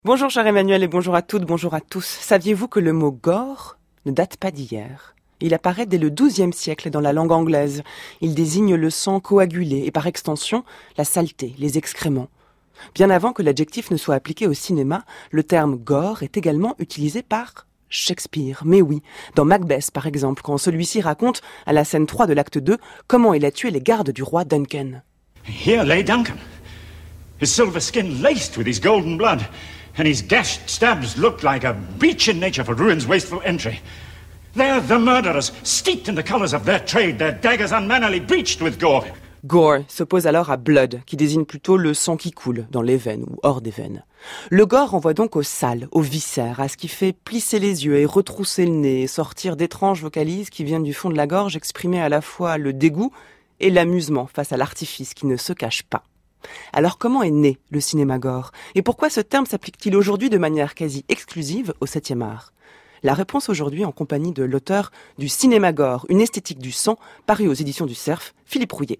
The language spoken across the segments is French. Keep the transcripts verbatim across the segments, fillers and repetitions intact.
Bonjour cher Emmanuel et bonjour à toutes, bonjour à tous. Saviez-vous que le mot gore ne date pas d'hier ? Il apparaît dès le douzième siècle dans la langue anglaise. Il désigne le sang coagulé et par extension la saleté, les excréments. Bien avant que l'adjectif ne soit appliqué au cinéma, le terme gore est également utilisé par Shakespeare. Mais oui, dans Macbeth par exemple, quand celui-ci raconte à la scène trois de l'acte deux comment il a tué les gardes du roi Duncan. Here lay Duncan, his silver skin laced with his golden blood, and his gashed stabs looked like a breach in nature for ruin's wasteful entry. There the murderers, steeped in the colours of their trade, their daggers unmannerly breached with gore. Gore s'oppose alors à blood, qui désigne plutôt le sang qui coule dans les veines ou hors des veines. Le gore renvoie donc au sale, aux viscères, à ce qui fait plisser les yeux et retrousser le nez, et sortir d'étranges vocalises qui viennent du fond de la gorge exprimer à la fois le dégoût et l'amusement face à l'artifice qui ne se cache pas. Alors comment est né le cinéma gore ? Et pourquoi ce terme s'applique-t-il aujourd'hui de manière quasi exclusive au septième art ? La réponse aujourd'hui en compagnie de l'auteur du Cinéma gore, une esthétique du sang, paru aux éditions du Cerf, Philippe Rouillet.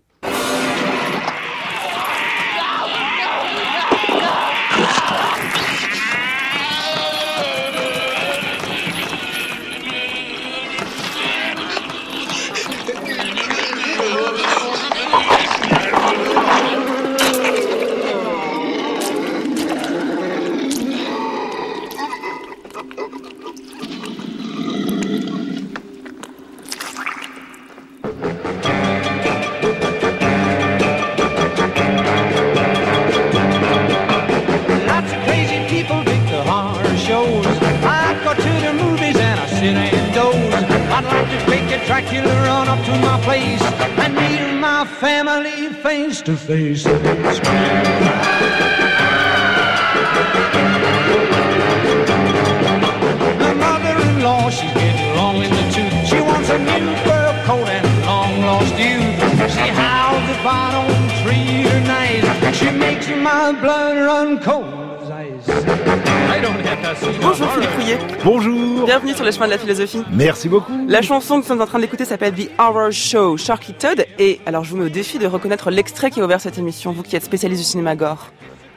Dracula run up to my place and meet my family face to face. The mother-in-law, she's getting long in the tooth. She wants a new fur coat and long lost youth. She howls if I don't treat her nice. She makes my blood run cold. Bonjour Philippe Rouillet. Bonjour. Bienvenue sur le chemin de la philosophie. Merci beaucoup. La chanson que nous sommes en train d'écouter s'appelle The Horror Show, Sharky Todd. Et alors je vous mets au défi de reconnaître l'extrait qui a ouvert cette émission, vous qui êtes spécialiste du cinéma gore.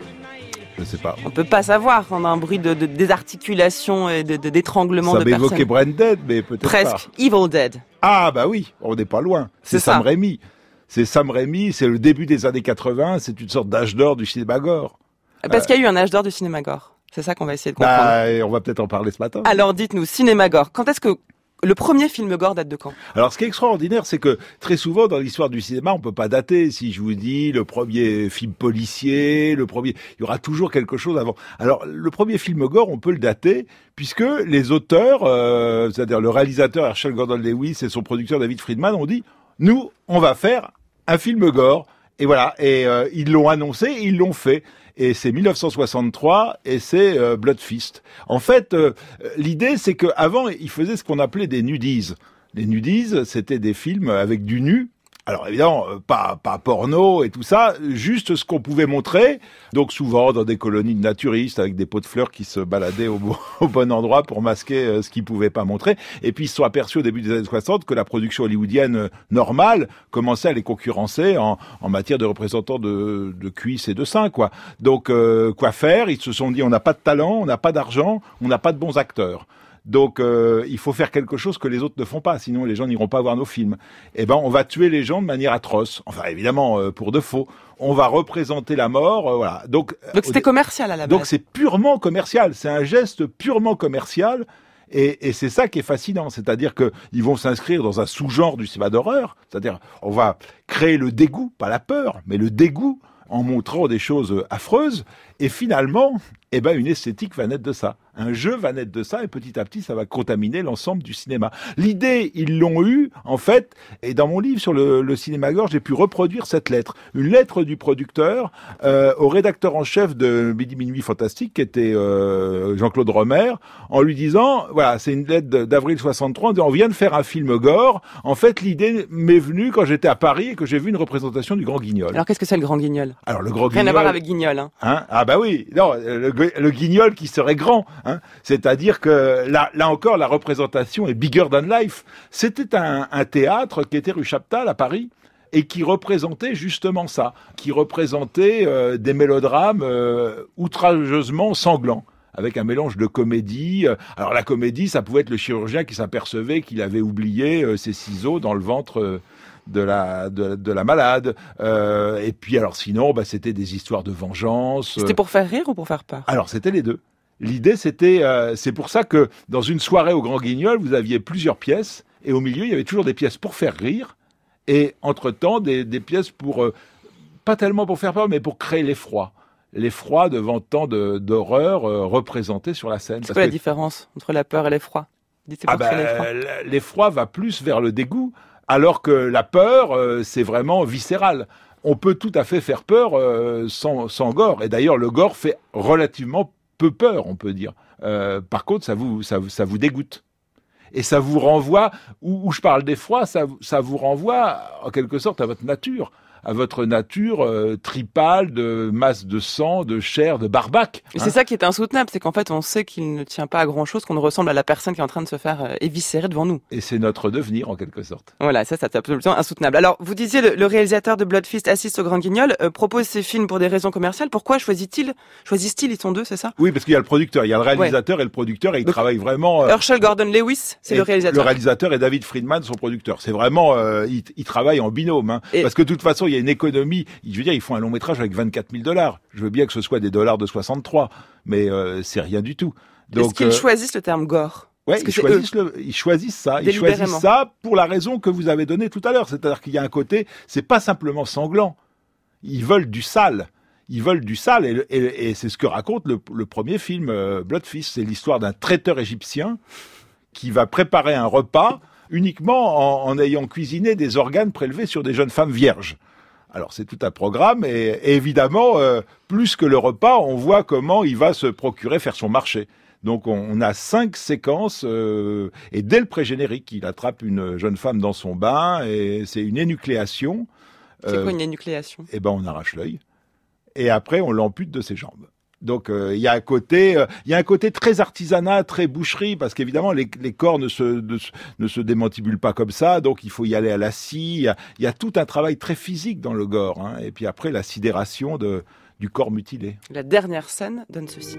Je sais pas. On peut pas savoir, on a un bruit de, de désarticulation et de, de d'étranglement de personnes. Ça m'évoquait Branded, mais peut-être Presque. pas. Evil Dead. Ah bah oui, on n'est pas loin. C'est, c'est Sam Raimi. C'est Sam Raimi, c'est le début des années quatre-vingts, c'est une sorte d'âge d'or du cinéma gore. Parce euh... qu'il y a eu un âge d'or du cinéma gore. C'est ça qu'on va essayer de comprendre. Bah, on va peut-être en parler ce matin. Alors dites-nous, cinéma gore, quand est-ce que le premier film gore date de quand ? Alors ce qui est extraordinaire, c'est que très souvent dans l'histoire du cinéma, on peut pas dater. Si je vous dis le premier film policier, le premier, il y aura toujours quelque chose avant. Alors le premier film gore, on peut le dater puisque les auteurs, euh, c'est-à-dire le réalisateur Herschel Gordon Lewis et son producteur David Friedman ont dit, nous, on va faire un film gore. Et voilà, et euh, ils l'ont annoncé, ils l'ont fait. Et c'est dix-neuf cent soixante-trois et c'est euh, Blood Feast. En fait, euh, l'idée c'est qu'avant, ils faisaient ce qu'on appelait des nudies. Les nudies, c'était des films avec du nu. Alors évidemment, pas pas porno et tout ça, juste ce qu'on pouvait montrer. Donc souvent dans des colonies de naturistes avec des pots de fleurs qui se baladaient au, bon, au bon endroit pour masquer euh, ce qu'ils pouvaient pas montrer. Et puis ils se sont aperçus au début des années soixante que la production hollywoodienne euh, normale commençait à les concurrencer en, en matière de représentants de, de cuisses et de seins, quoi. Donc euh, quoi faire ? Ils se sont dit on n'a pas de talent, on n'a pas d'argent, on n'a pas de bons acteurs. Donc, euh, il faut faire quelque chose que les autres ne font pas, sinon les gens n'iront pas voir nos films. Eh ben, on va tuer les gens de manière atroce. Enfin, évidemment, euh, pour de faux. On va représenter la mort, euh, voilà. Donc, donc c'était commercial à la base. Donc, c'est purement commercial. C'est un geste purement commercial. Et, et c'est ça qui est fascinant. C'est-à-dire que ils vont s'inscrire dans un sous-genre du cinéma d'horreur. C'est-à-dire, on va créer le dégoût, pas la peur, mais le dégoût en montrant des choses affreuses. Et finalement, eh ben, une esthétique va naître de ça. Un jeu va naître de ça et petit à petit, ça va contaminer l'ensemble du cinéma. L'idée, ils l'ont eue, en fait, et dans mon livre sur le, le cinéma gore, j'ai pu reproduire cette lettre. Une lettre du producteur euh, au rédacteur en chef de Midi Minuit Fantastique, qui était euh, Jean-Claude Romer, en lui disant, voilà, c'est une lettre d'avril soixante-trois, on dit, on vient de faire un film gore. En fait, l'idée m'est venue quand j'étais à Paris et que j'ai vu une représentation du Grand Guignol. Alors, qu'est-ce que c'est le Grand Guignol ? Alors, le Grand Rien Guignol... à voir avec Guignol, hein. hein ah bah oui, non, le, le Guignol qui serait grand, hein. C'est-à-dire que là, là encore, la représentation est bigger than life. C'était un, un théâtre qui était rue Chaptal à Paris et qui représentait justement ça, qui représentait euh, des mélodrames euh, outrageusement sanglants. avec un mélange de comédie. Alors la comédie, ça pouvait être le chirurgien qui s'apercevait qu'il avait oublié euh, ses ciseaux dans le ventre euh, de la de, de la malade. Euh, et puis alors sinon, bah, c'était des histoires de vengeance. C'était pour faire rire ou pour faire peur? Alors c'était les deux. L'idée, c'était, euh, c'est pour ça que dans une soirée au Grand Guignol, vous aviez plusieurs pièces, et au milieu, il y avait toujours des pièces pour faire rire, et entre-temps, des, des pièces pour, euh, pas tellement pour faire peur, mais pour créer l'effroi. L'effroi devant tant de, d'horreur euh, représentées sur la scène. C'est quoi la que... différence entre la peur et l'effroi? Dites, ah ben, l'effroi. L'effroi va plus vers le dégoût, alors que la peur, euh, c'est vraiment viscéral. On peut tout à fait faire peur euh, sans, sans gore, et d'ailleurs, le gore fait relativement peu peur, on peut dire. Euh, par contre, ça vous, ça, ça vous dégoûte. Et ça vous renvoie, où, où je parle d'effroi, ça, ça vous renvoie en quelque sorte à votre nature, à votre nature euh, tripale de masse de sang, de chair, de barbaque. Et hein. C'est ça qui est insoutenable, c'est qu'en fait on sait qu'il ne tient pas à grand chose, qu'on ressemble à la personne qui est en train de se faire euh, éviscérer devant nous. Et c'est notre devenir en quelque sorte. Voilà, ça, ça c'est absolument insoutenable. Alors, vous disiez, le, le réalisateur de Blood Feast assiste au Grand Guignol, euh, propose ses films pour des raisons commerciales. Pourquoi choisit-il Choisissent-ils Ils sont deux, c'est ça? Oui, parce qu'il y a le producteur, il y a le réalisateur ouais. et le producteur, et ils Donc, travaillent vraiment... Euh, Herschel Gordon Lewis, c'est le réalisateur. Le réalisateur est David Friedman, son producteur. C'est vraiment... Euh, ils, ils travaillent en binôme, hein, et... parce que de toute façon, il y a une économie... Je veux dire, ils font un long métrage avec vingt-quatre mille dollars. Je veux bien que ce soit des dollars de soixante-trois, mais euh, c'est rien du tout. Donc, est-ce qu'ils euh... choisissent le terme gore? Ouais, ils choisissent, le, ils choisissent ça. Ils choisissent ça pour la raison que vous avez donnée tout à l'heure. C'est-à-dire qu'il y a un côté, c'est pas simplement sanglant. Ils veulent du sale. Ils veulent du sale. Et, et, et c'est ce que raconte le, le premier film, euh, Blood Feast. C'est l'histoire d'un traiteur égyptien qui va préparer un repas uniquement en, en ayant cuisiné des organes prélevés sur des jeunes femmes vierges. Alors c'est tout un programme et, et évidemment, euh, plus que le repas, on voit comment il va se procurer, faire son marché. Donc on, on a cinq séquences euh, et dès le pré-générique, il attrape une jeune femme dans son bain et c'est une énucléation. C'est euh, quoi une énucléation? Eh ben on arrache l'œil et après on l'ampute de ses jambes. Donc il euh, y a un côté, euh, il y a un côté très artisanat, très boucherie, parce qu'évidemment les, les corps ne se ne, ne se démantibulent pas comme ça, donc il faut y aller à la scie. Il y a, y a tout un travail très physique dans le gore, hein, et puis après la sidération de du corps mutilé. La dernière scène donne ceci.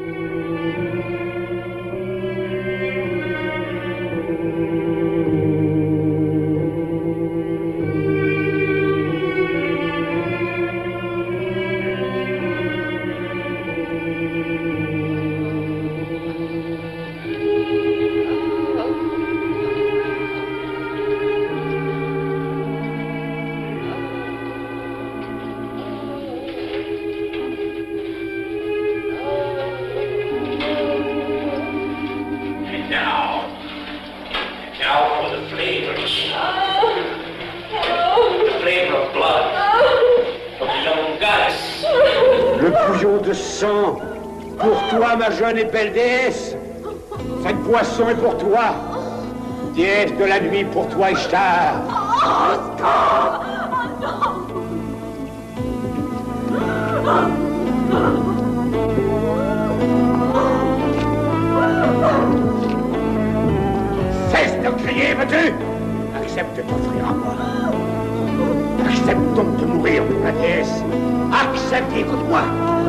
De sang pour toi, ma jeune et belle déesse. Cette boisson est pour toi, déesse de la nuit, pour toi, Ishtar. Cesse de crier, veux-tu? Accepte de t'offrir à moi. Accepte donc de mourir, ma déesse. Accepte, écoute-moi.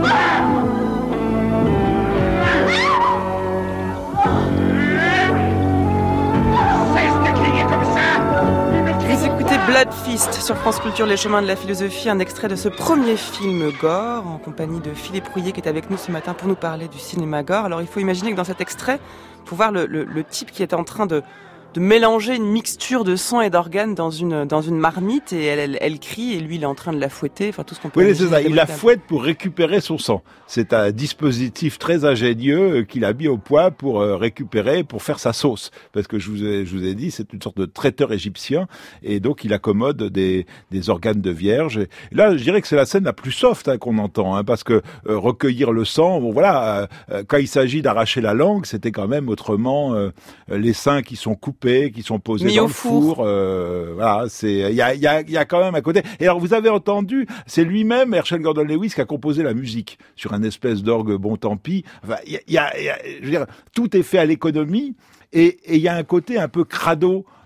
Cesse de crier comme ça. Vous écoutez Blood Feast sur France Culture, les chemins de la philosophie, un extrait de ce premier film gore en compagnie de Philippe Rouillet qui est avec nous ce matin pour nous parler du cinéma gore. Alors il faut imaginer que dans cet extrait, il faut voir le, le, le type qui est en train de de mélanger une mixture de sang et d'organes dans une dans une marmite et elle, elle, elle crie et lui il est en train de la fouetter, enfin tout ce qu'on peut. Oui, c'est ça. Il la fouette pour récupérer son sang. C'est un dispositif très ingénieux qu'il a mis au point pour récupérer, pour faire sa sauce. Parce que je vous ai je vous ai dit, c'est une sorte de traiteur égyptien et donc il accommode des des organes de vierge. Et là, je dirais que c'est la scène la plus soft hein, qu'on entend, hein, parce que euh, recueillir le sang, bon voilà, euh, quand il s'agit d'arracher la langue, c'était quand même autrement euh, les seins qui sont coupés, qui sont posés mis dans au le four. four. Euh, voilà, c'est il y a il y a il y a quand même à côté. Et alors vous avez entendu, c'est lui-même Herschel Gordon Lewis qui a composé la musique sur un espèce d'orgue bon tant pis. Enfin, il y a, y a je veux dire, tout est fait à l'économie et il y a un côté un peu crado.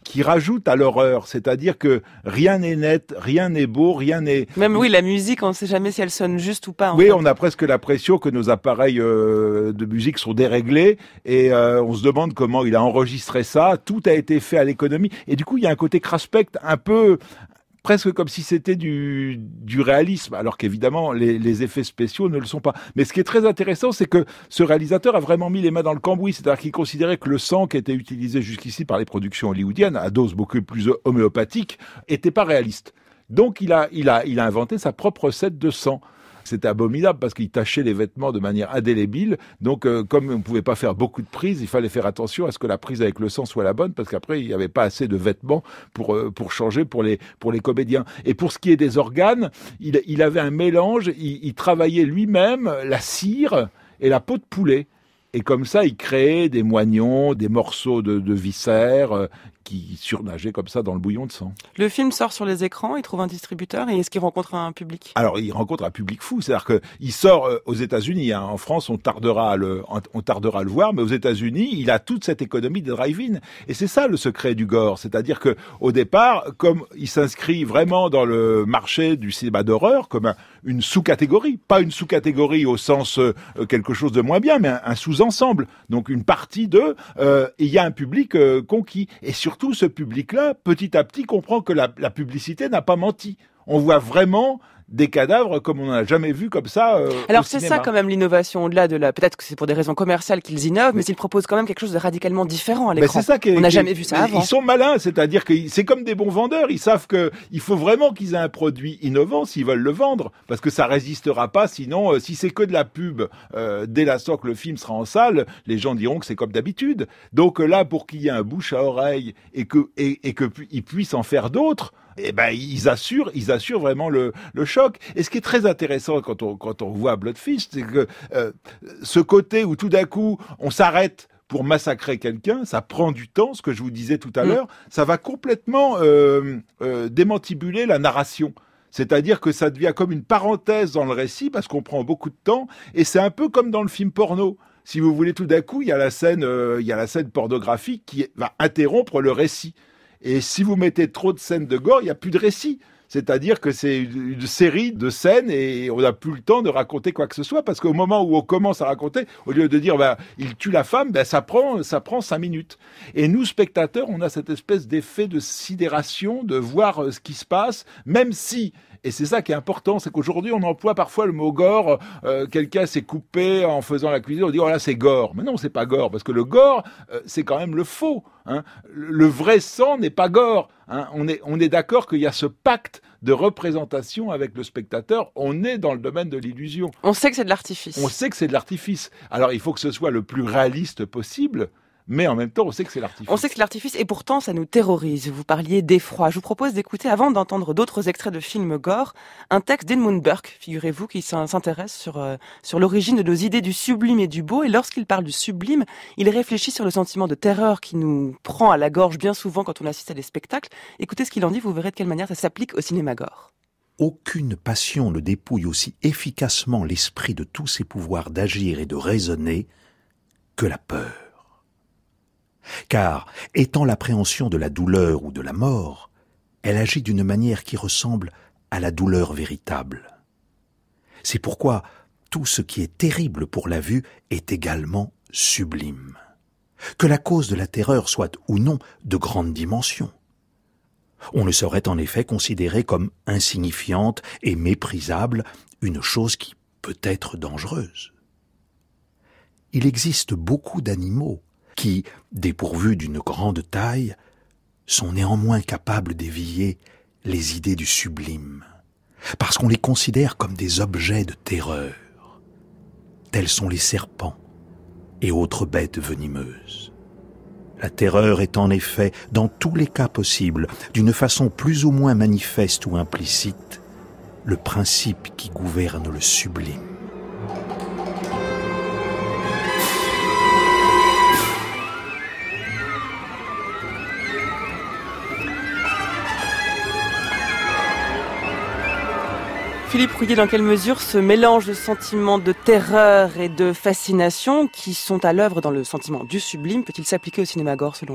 qui rajoute à l'horreur, c'est-à-dire que rien n'est net, rien n'est beau, rien n'est... Même oui, la musique, on ne sait jamais si elle sonne juste ou pas. En oui, fait. On a presque l'impression que nos appareils euh, de musique sont déréglés et euh, on se demande comment il a enregistré ça. Tout a été fait à l'économie et du coup, il y a un côté craspect un peu... presque comme si c'était du, du réalisme, alors qu'évidemment, les, les effets spéciaux ne le sont pas. Mais ce qui est très intéressant, c'est que ce réalisateur a vraiment mis les mains dans le cambouis, c'est-à-dire qu'il considérait que le sang qui était utilisé jusqu'ici par les productions hollywoodiennes, à dose beaucoup plus homéopathique, était pas réaliste. Donc il a, il a, il a inventé sa propre recette de sang. C'était abominable parce qu'il tachait les vêtements de manière indélébile. Donc, euh, comme on ne pouvait pas faire beaucoup de prises, il fallait faire attention à ce que la prise avec le sang soit la bonne parce qu'après, il n'y avait pas assez de vêtements pour, euh, pour changer pour les, pour les comédiens. Et pour ce qui est des organes, il, il avait un mélange. Il, il travaillait lui-même la cire et la peau de poulet. Et comme ça, il créait des moignons, des morceaux de, de viscères euh, qui surnageaient comme ça dans le bouillon de sang. Le film sort sur les écrans, il trouve un distributeur et est-ce qu'il rencontre un public ? Alors, il rencontre un public fou, c'est-à-dire que il sort euh, aux États-Unis. Hein. En France, on tardera à le, on tardera à le voir, mais aux États-Unis, il a toute cette économie de drive-in. Et c'est ça le secret du gore, c'est-à-dire que au départ, comme il s'inscrit vraiment dans le marché du cinéma d'horreur, comme un, une sous-catégorie, pas une sous-catégorie au sens euh, quelque chose de moins bien, mais un, un sous-ensemble. Donc une partie de, euh, il y a un public euh, conquis. Et surtout, ce public-là, petit à petit, comprend que la, la publicité n'a pas menti. On voit vraiment des cadavres comme on n'en a jamais vu comme ça euh, Alors au c'est cinéma. ça quand même l'innovation, au-delà de la... Peut-être que c'est pour des raisons commerciales qu'ils innovent, mais ils proposent quand même quelque chose de radicalement différent à l'écran. Mais c'est ça qui est, on n'a qui, jamais vu ça avant. Ils sont malins, c'est-à-dire que c'est comme des bons vendeurs. Ils savent que il faut vraiment qu'ils aient un produit innovant s'ils veulent le vendre, parce que ça résistera pas. Sinon, euh, si c'est que de la pub, euh, dès l'instant que le film sera en salle, les gens diront que c'est comme d'habitude. Donc euh, là, pour qu'il y ait un bouche à oreille et que et, et que pu, ils puissent en faire d'autres. Eh ben, ils assurent, ils assurent vraiment le, le choc. Et ce qui est très intéressant quand on, quand on voit Blood Feast, c'est que euh, ce côté où tout d'un coup, on s'arrête pour massacrer quelqu'un, ça prend du temps, ce que je vous disais tout à mmh. l'heure, ça va complètement euh, euh, démantibuler la narration. C'est-à-dire que ça devient comme une parenthèse dans le récit, parce qu'on prend beaucoup de temps, et c'est un peu comme dans le film porno. Si vous voulez, tout d'un coup, il y a la scène, euh, il y a la scène pornographique qui va interrompre le récit. Et si vous mettez trop de scènes de gore, il n'y a plus de récit. C'est-à-dire que c'est une série de scènes et on n'a plus le temps de raconter quoi que ce soit parce qu'au moment où on commence à raconter, au lieu de dire bah, il tue la femme, bah, ça prend ça prend cinq minutes. Et nous, spectateurs, on a cette espèce d'effet de sidération, de voir ce qui se passe, même si... Et c'est ça qui est important, c'est qu'aujourd'hui, on emploie parfois le mot gore. Euh, quelqu'un s'est coupé en faisant la cuisine, on dit « oh là, c'est gore ». Mais non, c'est pas gore, parce que le gore, euh, c'est quand même le faux. Hein. Le vrai sang n'est pas gore. Hein. On est, on est d'accord qu'il y a ce pacte de représentation avec le spectateur. On est dans le domaine de l'illusion. On sait que c'est de l'artifice. On sait que c'est de l'artifice. Alors, il faut que ce soit le plus réaliste possible. Mais en même temps, on sait que c'est l'artifice. On sait que c'est l'artifice et pourtant, ça nous terrorise. Vous parliez d'effroi. Je vous propose d'écouter, avant d'entendre d'autres extraits de films gore, un texte d'Edmund Burke, figurez-vous, qui s'intéresse sur, euh, sur l'origine de nos idées du sublime et du beau. Et lorsqu'il parle du sublime, il réfléchit sur le sentiment de terreur qui nous prend à la gorge bien souvent quand on assiste à des spectacles. Écoutez ce qu'il en dit, vous verrez de quelle manière ça s'applique au cinéma gore. Aucune passion ne dépouille aussi efficacement l'esprit de tous ses pouvoirs d'agir et de raisonner que la peur. Car, étant l'appréhension de la douleur ou de la mort, elle agit d'une manière qui ressemble à la douleur véritable. C'est pourquoi tout ce qui est terrible pour la vue est également sublime. Que la cause de la terreur soit ou non de grande dimension. On ne saurait en effet considérer comme insignifiante et méprisable une chose qui peut être dangereuse. Il existe beaucoup d'animaux qui, dépourvus d'une grande taille, sont néanmoins capables d'éveiller les idées du sublime, parce qu'on les considère comme des objets de terreur. Tels sont les serpents et autres bêtes venimeuses. La terreur est en effet, dans tous les cas possibles, d'une façon plus ou moins manifeste ou implicite, le principe qui gouverne le sublime. Philippe Rouillet, dans quelle mesure ce mélange de sentiments de terreur et de fascination qui sont à l'œuvre dans le sentiment du sublime peut-il s'appliquer au cinéma gore selon vous ?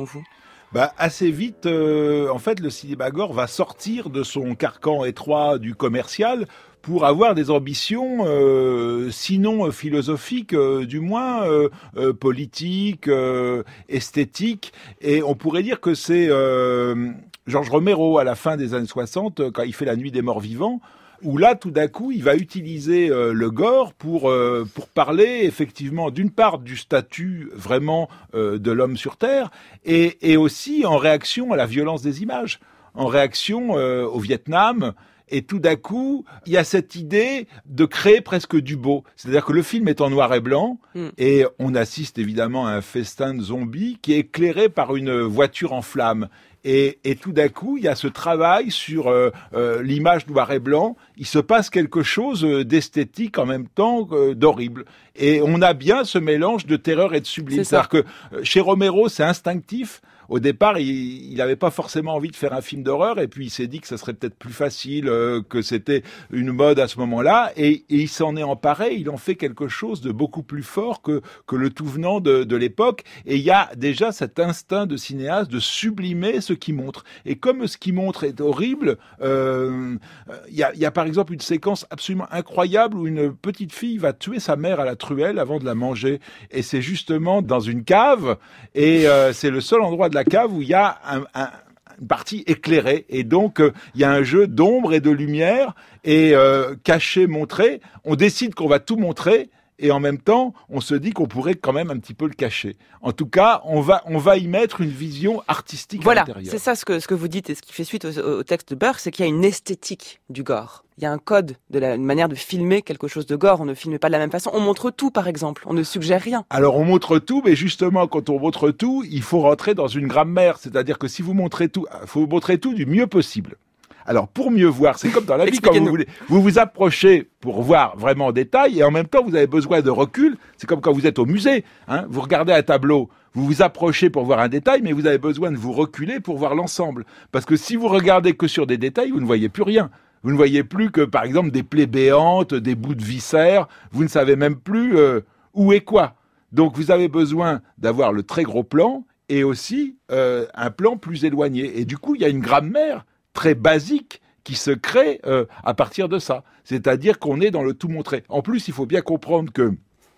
Bah, assez vite, euh, en fait, le cinéma gore va sortir de son carcan étroit du commercial pour avoir des ambitions, euh, sinon philosophiques, euh, du moins euh, euh, politiques, euh, esthétiques. Et on pourrait dire que c'est euh, Georges Romero, à la fin des années soixante, quand il fait La Nuit des Morts Vivants, où là, tout d'un coup, il va utiliser euh, le gore pour euh, pour parler effectivement d'une part du statut vraiment euh, de l'homme sur Terre, et, et aussi en réaction à la violence des images, en réaction euh, au Vietnam. Et tout d'un coup, il y a cette idée de créer presque du beau. C'est-à-dire que le film est en noir et blanc, mm. et on assiste évidemment à un festin de zombies qui est éclairé par une voiture en flammes. Et, et tout d'un coup, il y a ce travail sur euh, euh, l'image noir et blanc. Il se passe quelque chose d'esthétique en même temps euh, d'horrible. Et on a bien ce mélange de terreur et de sublime. C'est-à-dire que euh, chez Romero, c'est instinctif. Au départ, il n'avait pas forcément envie de faire un film d'horreur, et puis il s'est dit que ça serait peut-être plus facile, euh, que c'était une mode à ce moment-là, et, et il s'en est emparé, il en fait quelque chose de beaucoup plus fort que, que le tout venant de, de l'époque, et il y a déjà cet instinct de cinéaste de sublimer ce qu'il montre. Et comme ce qu'il montre est horrible, euh, il y a, il y a par exemple une séquence absolument incroyable où une petite fille va tuer sa mère à la truelle avant de la manger, et c'est justement dans une cave, et euh, c'est le seul endroit de la cave où il y a un, un, une partie éclairée, et donc euh, il y a un jeu d'ombre et de lumière, et euh, caché, montré. On décide qu'on va tout montrer, et en même temps on se dit qu'on pourrait quand même un petit peu le cacher. En tout cas, on va on va y mettre une vision artistique voilà, à l'intérieur. Voilà, c'est ça ce que ce que vous dites, et ce qui fait suite au, au texte de Burke, c'est qu'il y a une esthétique du gore. Il y a un code de la une manière de filmer quelque chose de gore. On ne filme pas de la même façon. On montre tout, par exemple. On ne suggère rien. Alors, on montre tout, mais justement, quand on montre tout, il faut rentrer dans une grammaire. C'est-à-dire que si vous montrez tout, il faut montrer tout du mieux possible. Alors, pour mieux voir, c'est comme dans la vie, quand vous voulez. Vous vous approchez pour voir vraiment en détail, et en même temps, vous avez besoin de recul. C'est comme quand vous êtes au musée, hein. Vous regardez un tableau, vous vous approchez pour voir un détail, mais vous avez besoin de vous reculer pour voir l'ensemble. Parce que si vous regardez que sur des détails, vous ne voyez plus rien. Vous ne voyez plus que, par exemple, des plaies béantes, des bouts de viscères. Vous ne savez même plus euh, où est quoi. Donc, vous avez besoin d'avoir le très gros plan et aussi euh, un plan plus éloigné. Et du coup, il y a une grammaire très basique qui se crée euh, à partir de ça. C'est-à-dire qu'on est dans le tout montré. En plus, il faut bien comprendre que,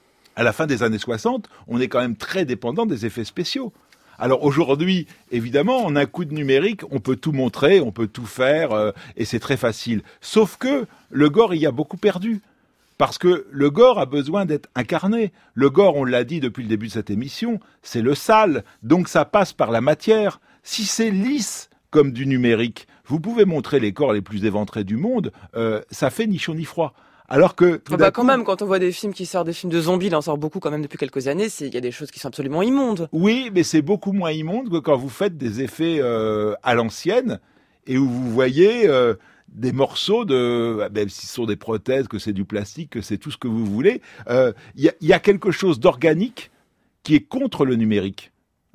à la fin des années soixante, on est quand même très dépendant des effets spéciaux. Alors aujourd'hui, évidemment, en un coup de numérique, on peut tout montrer, on peut tout faire, euh, et c'est très facile. Sauf que le gore y a beaucoup perdu. Parce que le gore a besoin d'être incarné. Le gore, on l'a dit depuis le début de cette émission, c'est le sale. Donc ça passe par la matière. Si c'est lisse comme du numérique, vous pouvez montrer les corps les plus éventrés du monde, euh, ça fait ni chaud ni froid. Alors que ah bah quand coup, même, quand on voit des films qui sortent, des films de zombies, il en sort beaucoup quand même depuis quelques années, c'est il y a des choses qui sont absolument immondes. Oui, mais c'est beaucoup moins immonde que quand vous faites des effets euh, à l'ancienne et où vous voyez euh, des morceaux de, même si ce sont des prothèses, que c'est du plastique, que c'est tout ce que vous voulez, il euh, y, y a quelque chose d'organique qui est contre le numérique.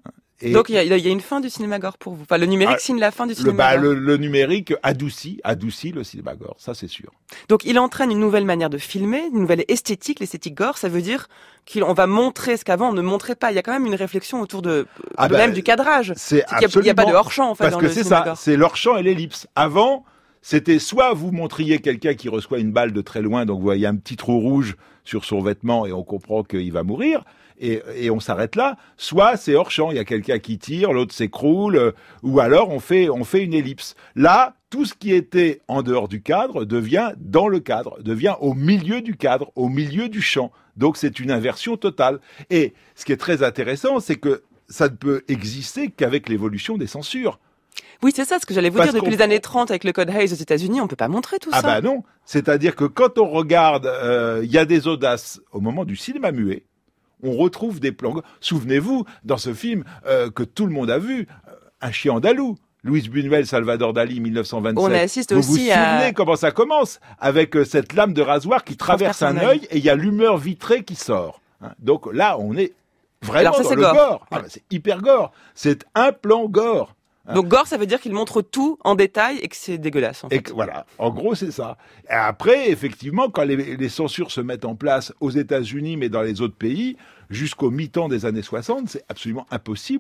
Et donc il y, y a une fin du cinéma gore pour vous. Enfin, le numérique ah, signe la fin du cinéma le, bah, gore. Le, le numérique adoucit, adoucit le cinéma gore, ça c'est sûr. Donc il entraîne une nouvelle manière de filmer, une nouvelle esthétique. L'esthétique gore, ça veut dire qu'on va montrer ce qu'avant on ne montrait pas. Il y a quand même une réflexion autour de, ah de bah, même du cadrage. C'est il n'y a, a pas de hors-champ en fait. Parce dans que le c'est cinéma ça, gore. c'est l'hors-champ et l'ellipse. Avant, c'était soit vous montriez quelqu'un qui reçoit une balle de très loin, donc vous voyez un petit trou rouge sur son vêtement et on comprend qu'il va mourir. Et, et on s'arrête là. Soit c'est hors champ, il y a quelqu'un qui tire, l'autre s'écroule, euh, ou alors on fait on fait une ellipse. Là, tout ce qui était en dehors du cadre devient dans le cadre, devient au milieu du cadre, au milieu du champ. Donc c'est une inversion totale. Et ce qui est très intéressant, c'est que ça ne peut exister qu'avec l'évolution des censures. Oui, c'est ça ce que j'allais vous Parce dire. Depuis les années trente, avec le code Hays aux États-Unis, on peut pas montrer tout ah ça. Ah bah non. C'est-à-dire que quand on regarde, il euh, y a des audaces au moment du cinéma muet. On retrouve des plans. Souvenez-vous, dans ce film euh, que tout le monde a vu, euh, Un chien andalou, Luis Buñuel, Salvador Dali, mille neuf cent vingt-sept. On assiste vous aussi vous souvenez à... comment ça commence, avec euh, cette lame de rasoir qui traverse un œil et il y a l'humeur vitrée qui sort. Hein. Donc là, on est vraiment Alors, ça, dans le gore. gore. Ah, bah, c'est hyper gore. C'est un plan gore. Hein. Donc gore, ça veut dire qu'il montre tout en détail et que c'est dégueulasse. En fait. Et que, voilà, en gros, c'est ça. Et après, effectivement, quand les, les censures se mettent en place aux États-Unis, mais dans les autres pays, jusqu'au mi-temps des années soixante, c'est absolument impossible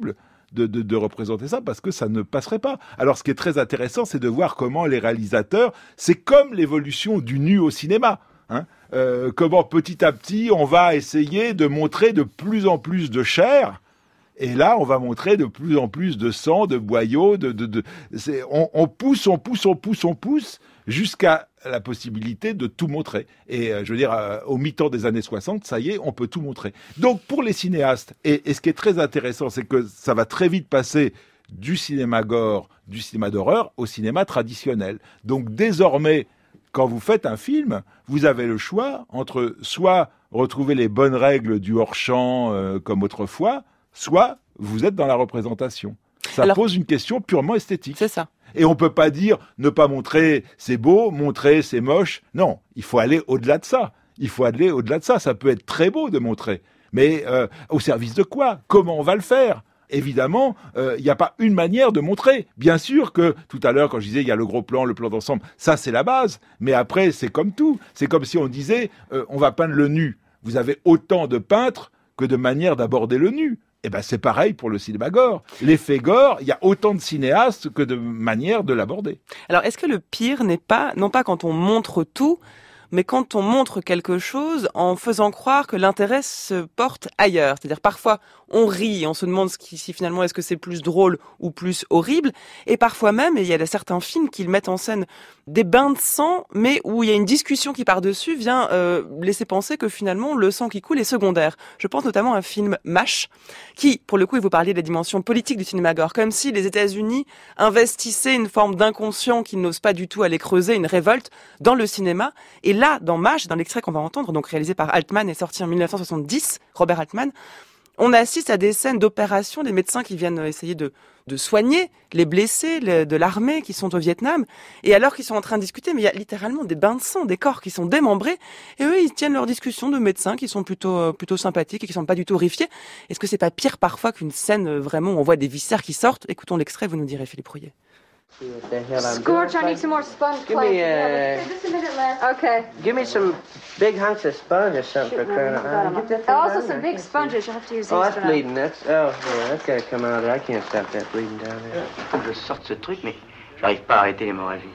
de, de, de représenter ça parce que ça ne passerait pas. Alors ce qui est très intéressant, c'est de voir comment les réalisateurs, c'est comme l'évolution du nu au cinéma, hein, euh, comment petit à petit on va essayer de montrer de plus en plus de chair. Et là, on va montrer de plus en plus de sang, de boyaux, de, de, de c'est, on, on pousse, on pousse, on pousse, on pousse, jusqu'à la possibilité de tout montrer. Et euh, je veux dire, euh, au mi-temps des années soixante, ça y est, on peut tout montrer. Donc, pour les cinéastes, et, et ce qui est très intéressant, c'est que ça va très vite passer du cinéma gore, du cinéma d'horreur, au cinéma traditionnel. Donc, désormais, quand vous faites un film, vous avez le choix entre soit retrouver les bonnes règles du hors-champ euh, comme autrefois, soit vous êtes dans la représentation. Ça Alors, pose une question purement esthétique. C'est ça. Et on peut pas dire ne pas montrer c'est beau, montrer c'est moche. Non, il faut aller au-delà de ça. Il faut aller au-delà de ça. Ça peut être très beau de montrer. Mais euh, au service de quoi ? Comment on va le faire ? Évidemment, il euh, n'y a pas une manière de montrer. Bien sûr que, tout à l'heure, quand je disais il y a le gros plan, le plan d'ensemble, ça c'est la base. Mais après, c'est comme tout. C'est comme si on disait euh, on va peindre le nu. Vous avez autant de peintres que de manières d'aborder le nu. Eh ben, c'est pareil pour le cinéma gore. L'effet gore, il y a autant de cinéastes que de manières de l'aborder. Alors, est-ce que le pire n'est pas, non pas quand on montre tout, mais quand on montre quelque chose en faisant croire que l'intérêt se porte ailleurs. C'est-à-dire, parfois, on rit, on se demande si finalement est-ce que c'est plus drôle ou plus horrible. Et parfois même, il y a certains films qui mettent en scène des bains de sang, mais où il y a une discussion qui par-dessus vient euh, laisser penser que finalement le sang qui coule est secondaire. Je pense notamment à un film MASH, qui, pour le coup, il vous parlait de la dimension politique du cinéma gore, comme si les États-Unis investissaient une forme d'inconscient qu'ils n'osent pas du tout aller creuser, une révolte, dans le cinéma. Et là, dans MASH, dans l'extrait qu'on va entendre, donc réalisé par Altman et sorti en dix-neuf cent soixante-dix, Robert Altman, on assiste à des scènes d'opération, des médecins qui viennent essayer de, de soigner les blessés les, de l'armée qui sont au Vietnam. Et alors qu'ils sont en train de discuter, mais il y a littéralement des bains de sang, des corps qui sont démembrés. Et eux, ils tiennent leur discussion de médecins qui sont plutôt, plutôt sympathiques et qui sont pas du tout horrifiés. Est-ce que c'est pas pire parfois qu'une scène vraiment où on voit des viscères qui sortent ? Écoutons l'extrait, vous nous direz, Philippe Rouillet. Scorch, I need some more sponge. Give me, uh, Just a minute left. Okay. Give me some big hunks of sponge or something for crying out loud. Get that thing Also down some there. big sponges. You'll have to use these Oh, that's for now. bleeding. That's, oh, yeah, that's gotta come out of there. I can't stop that bleeding down there. Faut que je sorte ce truc, mais j'arrive pas à arrêter l'hémorragie.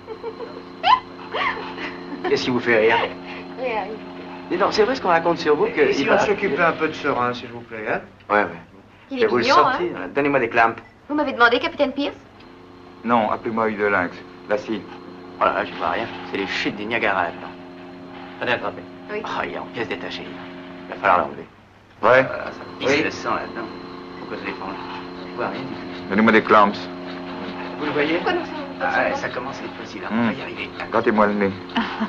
Qu'est-ce qui vous fait rire? Yeah. Mais non, c'est vrai ce qu'on raconte sur vous que... Et si on s'occupait un peu de Serein, s'il vous plaît, hein? Ouais, ouais. Il Je est vais vous le mignon, sortir. hein? Donnez-moi des clamps. Vous m'avez demandé, Capitaine Pierce? Non, appelez-moi Hugues de Lynx. La scie. Oh là là, j'y vois rien. C'est les chutes des Niagara, là. Tenez, attrapez. Oui. Ah, il est en pièces détachées. Il va falloir l'enlever. Ouais. Voilà, ça pisse Oui. le sang là-dedans. Faut que je l'éponge. Je vois rien du tout. Donnez-moi des clamps. Vous le voyez? Pourquoi nous sommes Ah, ouais, ça commence à être possible. On Hmm. va y arriver. Grattez-moi le nez.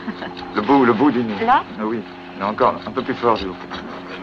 Le bout, le bout du nez. Là? Ah oui. Non, encore, un peu plus fort, s'il vous plaît.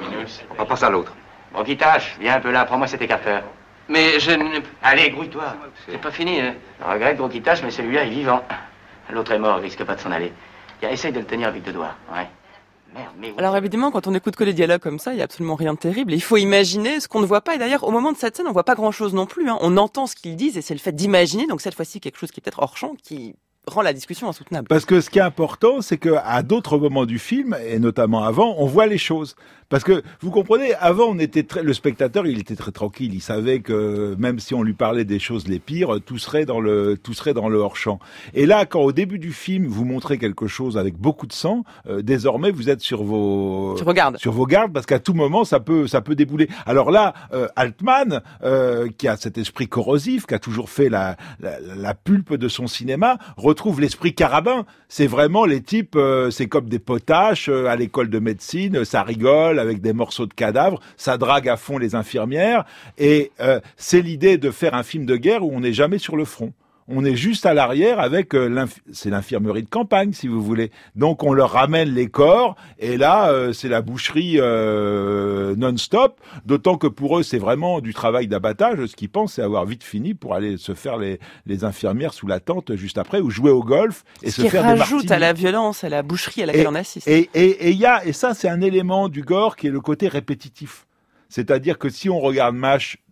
On va passer à l'autre. Bon, Guitache, viens un peu là, prends-moi cet écarteur. Mais je ne... Allez, grouille-toi. C'est pas fini, hein. Je regrette, gros Guitache, mais celui-là est vivant. L'autre est mort, il risque pas de s'en aller. Tiens, essaye de le tenir avec deux doigts, ouais. Merde, mais... oui. Alors évidemment, quand on écoute que les dialogues comme ça, il y a absolument rien de terrible. Et il faut imaginer ce qu'on ne voit pas. Et d'ailleurs, au moment de cette scène, on voit pas grand-chose non plus, hein. On entend ce qu'ils disent et c'est le fait d'imaginer, donc cette fois-ci quelque chose qui est peut-être hors champ, qui rend la discussion insoutenable. Parce que ce qui est important, c'est qu'à d'autres moments du film, et notamment avant, on voit les choses. Parce que, vous comprenez, avant, on était très, le spectateur, il était très tranquille. Il savait que même si on lui parlait des choses les pires, tout serait dans le, tout serait dans le hors-champ. Et là, quand au début du film, vous montrez quelque chose avec beaucoup de sang, euh, désormais, vous êtes sur vos, Tu regardes. sur vos gardes, parce qu'à tout moment, ça peut, ça peut débouler. Alors là, euh, Altman, euh, qui a cet esprit corrosif, qui a toujours fait la, la, la pulpe de son cinéma, retrouve l'esprit carabin. C'est vraiment les types, euh, c'est comme des potaches euh, à l'école de médecine, ça rigole avec des morceaux de cadavres, ça drague à fond les infirmières, et euh, c'est l'idée de faire un film de guerre où on n'est jamais sur le front. On est juste à l'arrière avec, euh, l'inf- c'est l'infirmerie de campagne, si vous voulez. Donc on leur ramène les corps, et là, euh, c'est la boucherie euh, non-stop, d'autant que pour eux, c'est vraiment du travail d'abattage. Ce qu'ils pensent, c'est avoir vite fini pour aller se faire les, les infirmières sous la tente juste après, ou jouer au golf, et Ce se qui faire des rajoute martinis. à la violence, à la boucherie à laquelle on assiste. Et et et il y a et ça c'est un élément du gore qui est le côté répétitif. C'est-à-dire que si on regarde MASH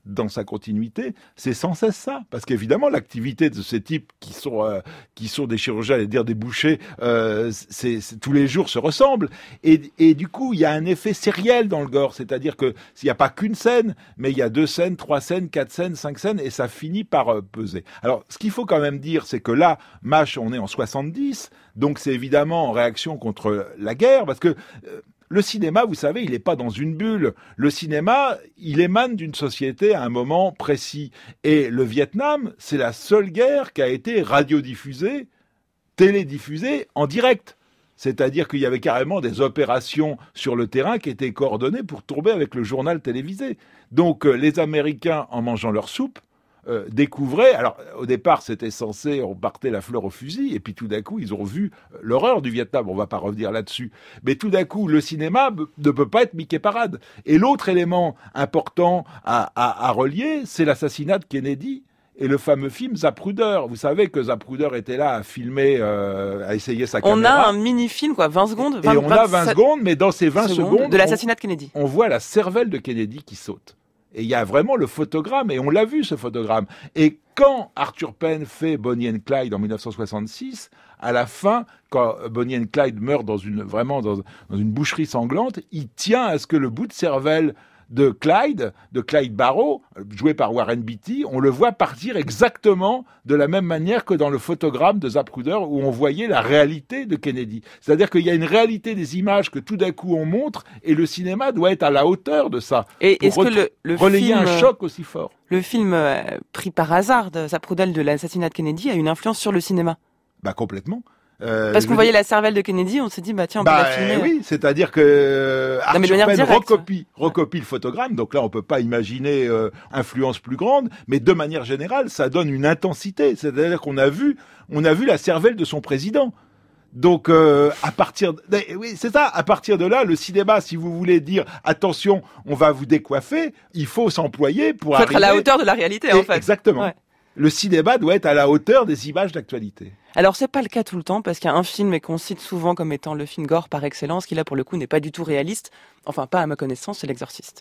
dans sa continuité, c'est sans cesse ça. Parce qu'évidemment, l'activité de ces types qui sont, euh, qui sont des chirurgiens, j'allais dire des bouchers, euh, c'est, c'est, tous les jours se ressemblent. Et, et du coup, il y a un effet sériel dans le gore. C'est-à-dire que s'il n'y a pas qu'une scène, mais il y a deux scènes, trois scènes, quatre scènes, cinq scènes, et ça finit par euh, peser. Alors, ce qu'il faut quand même dire, c'est que là, MASH, on est en soixante-dix, donc c'est évidemment en réaction contre la guerre, parce que euh, le cinéma, vous savez, il n'est pas dans une bulle. Le cinéma, il émane d'une société à un moment précis. Et le Vietnam, c'est la seule guerre qui a été radiodiffusée, télédiffusée en direct. C'est-à-dire qu'il y avait carrément des opérations sur le terrain qui étaient coordonnées pour tourner avec le journal télévisé. Donc euh, les Américains, en mangeant leur soupe, Euh, découvraient, alors au départ c'était censé, on partait la fleur au fusil, et puis tout d'un coup ils ont vu l'horreur du Vietnam, on va pas revenir là-dessus, mais tout d'un coup le cinéma b- ne peut pas être Mickey Parade. Et l'autre élément important à, à, à relier, c'est l'assassinat de Kennedy et le fameux film Zapruder. Vous savez que Zapruder était là à filmer, euh, à essayer sa on caméra. On a un mini-film, quoi, vingt secondes. vingt, et on a vingt secondes, mais dans ces vingt secondes, secondes de l'assassinat de Kennedy. On, on voit la cervelle de Kennedy qui saute. Et il y a vraiment le photogramme, et on l'a vu ce photogramme. Et quand Arthur Penn fait Bonnie and Clyde en dix-neuf cent soixante-six, à la fin, quand Bonnie and Clyde meurt dans une, vraiment dans, dans une boucherie sanglante, il tient à ce que le bout de cervelle de Clyde, de Clyde Barrow, joué par Warren Beatty, on le voit partir exactement de la même manière que dans le photogramme de Zapruder où on voyait la réalité de Kennedy. C'est-à-dire qu'il y a une réalité des images que tout d'un coup on montre et le cinéma doit être à la hauteur de ça. Et pour est-ce que le, le relayer film, un choc aussi fort. Le film euh, pris par hasard de Zapruder de l'assassinat de Kennedy a une influence sur le cinéma? Bah complètement. Euh, Parce qu'on voyait la cervelle de Kennedy, on s'est dit, bah tiens, on bah, peut la filmer. Oui, c'est-à-dire que euh, Arthur Penn directe, recopie, recopie le photogramme, donc là on peut pas imaginer euh, influence plus grande, mais de manière générale, ça donne une intensité, c'est-à-dire qu'on a vu, on a vu la cervelle de son président. Donc euh, à partir, de, oui c'est ça, à partir de là, le cinéma, si vous voulez dire attention, on va vous décoiffer, il faut s'employer pour faut arriver... être à la hauteur de la réalité, en fait. Exactement. Ouais. Le cinéma doit être à la hauteur des images d'actualité. Alors c'est pas le cas tout le temps, parce qu'il y a un film et qu'on cite souvent comme étant le film gore par excellence, qui là pour le coup n'est pas du tout réaliste, enfin pas à ma connaissance, c'est L'Exorciste.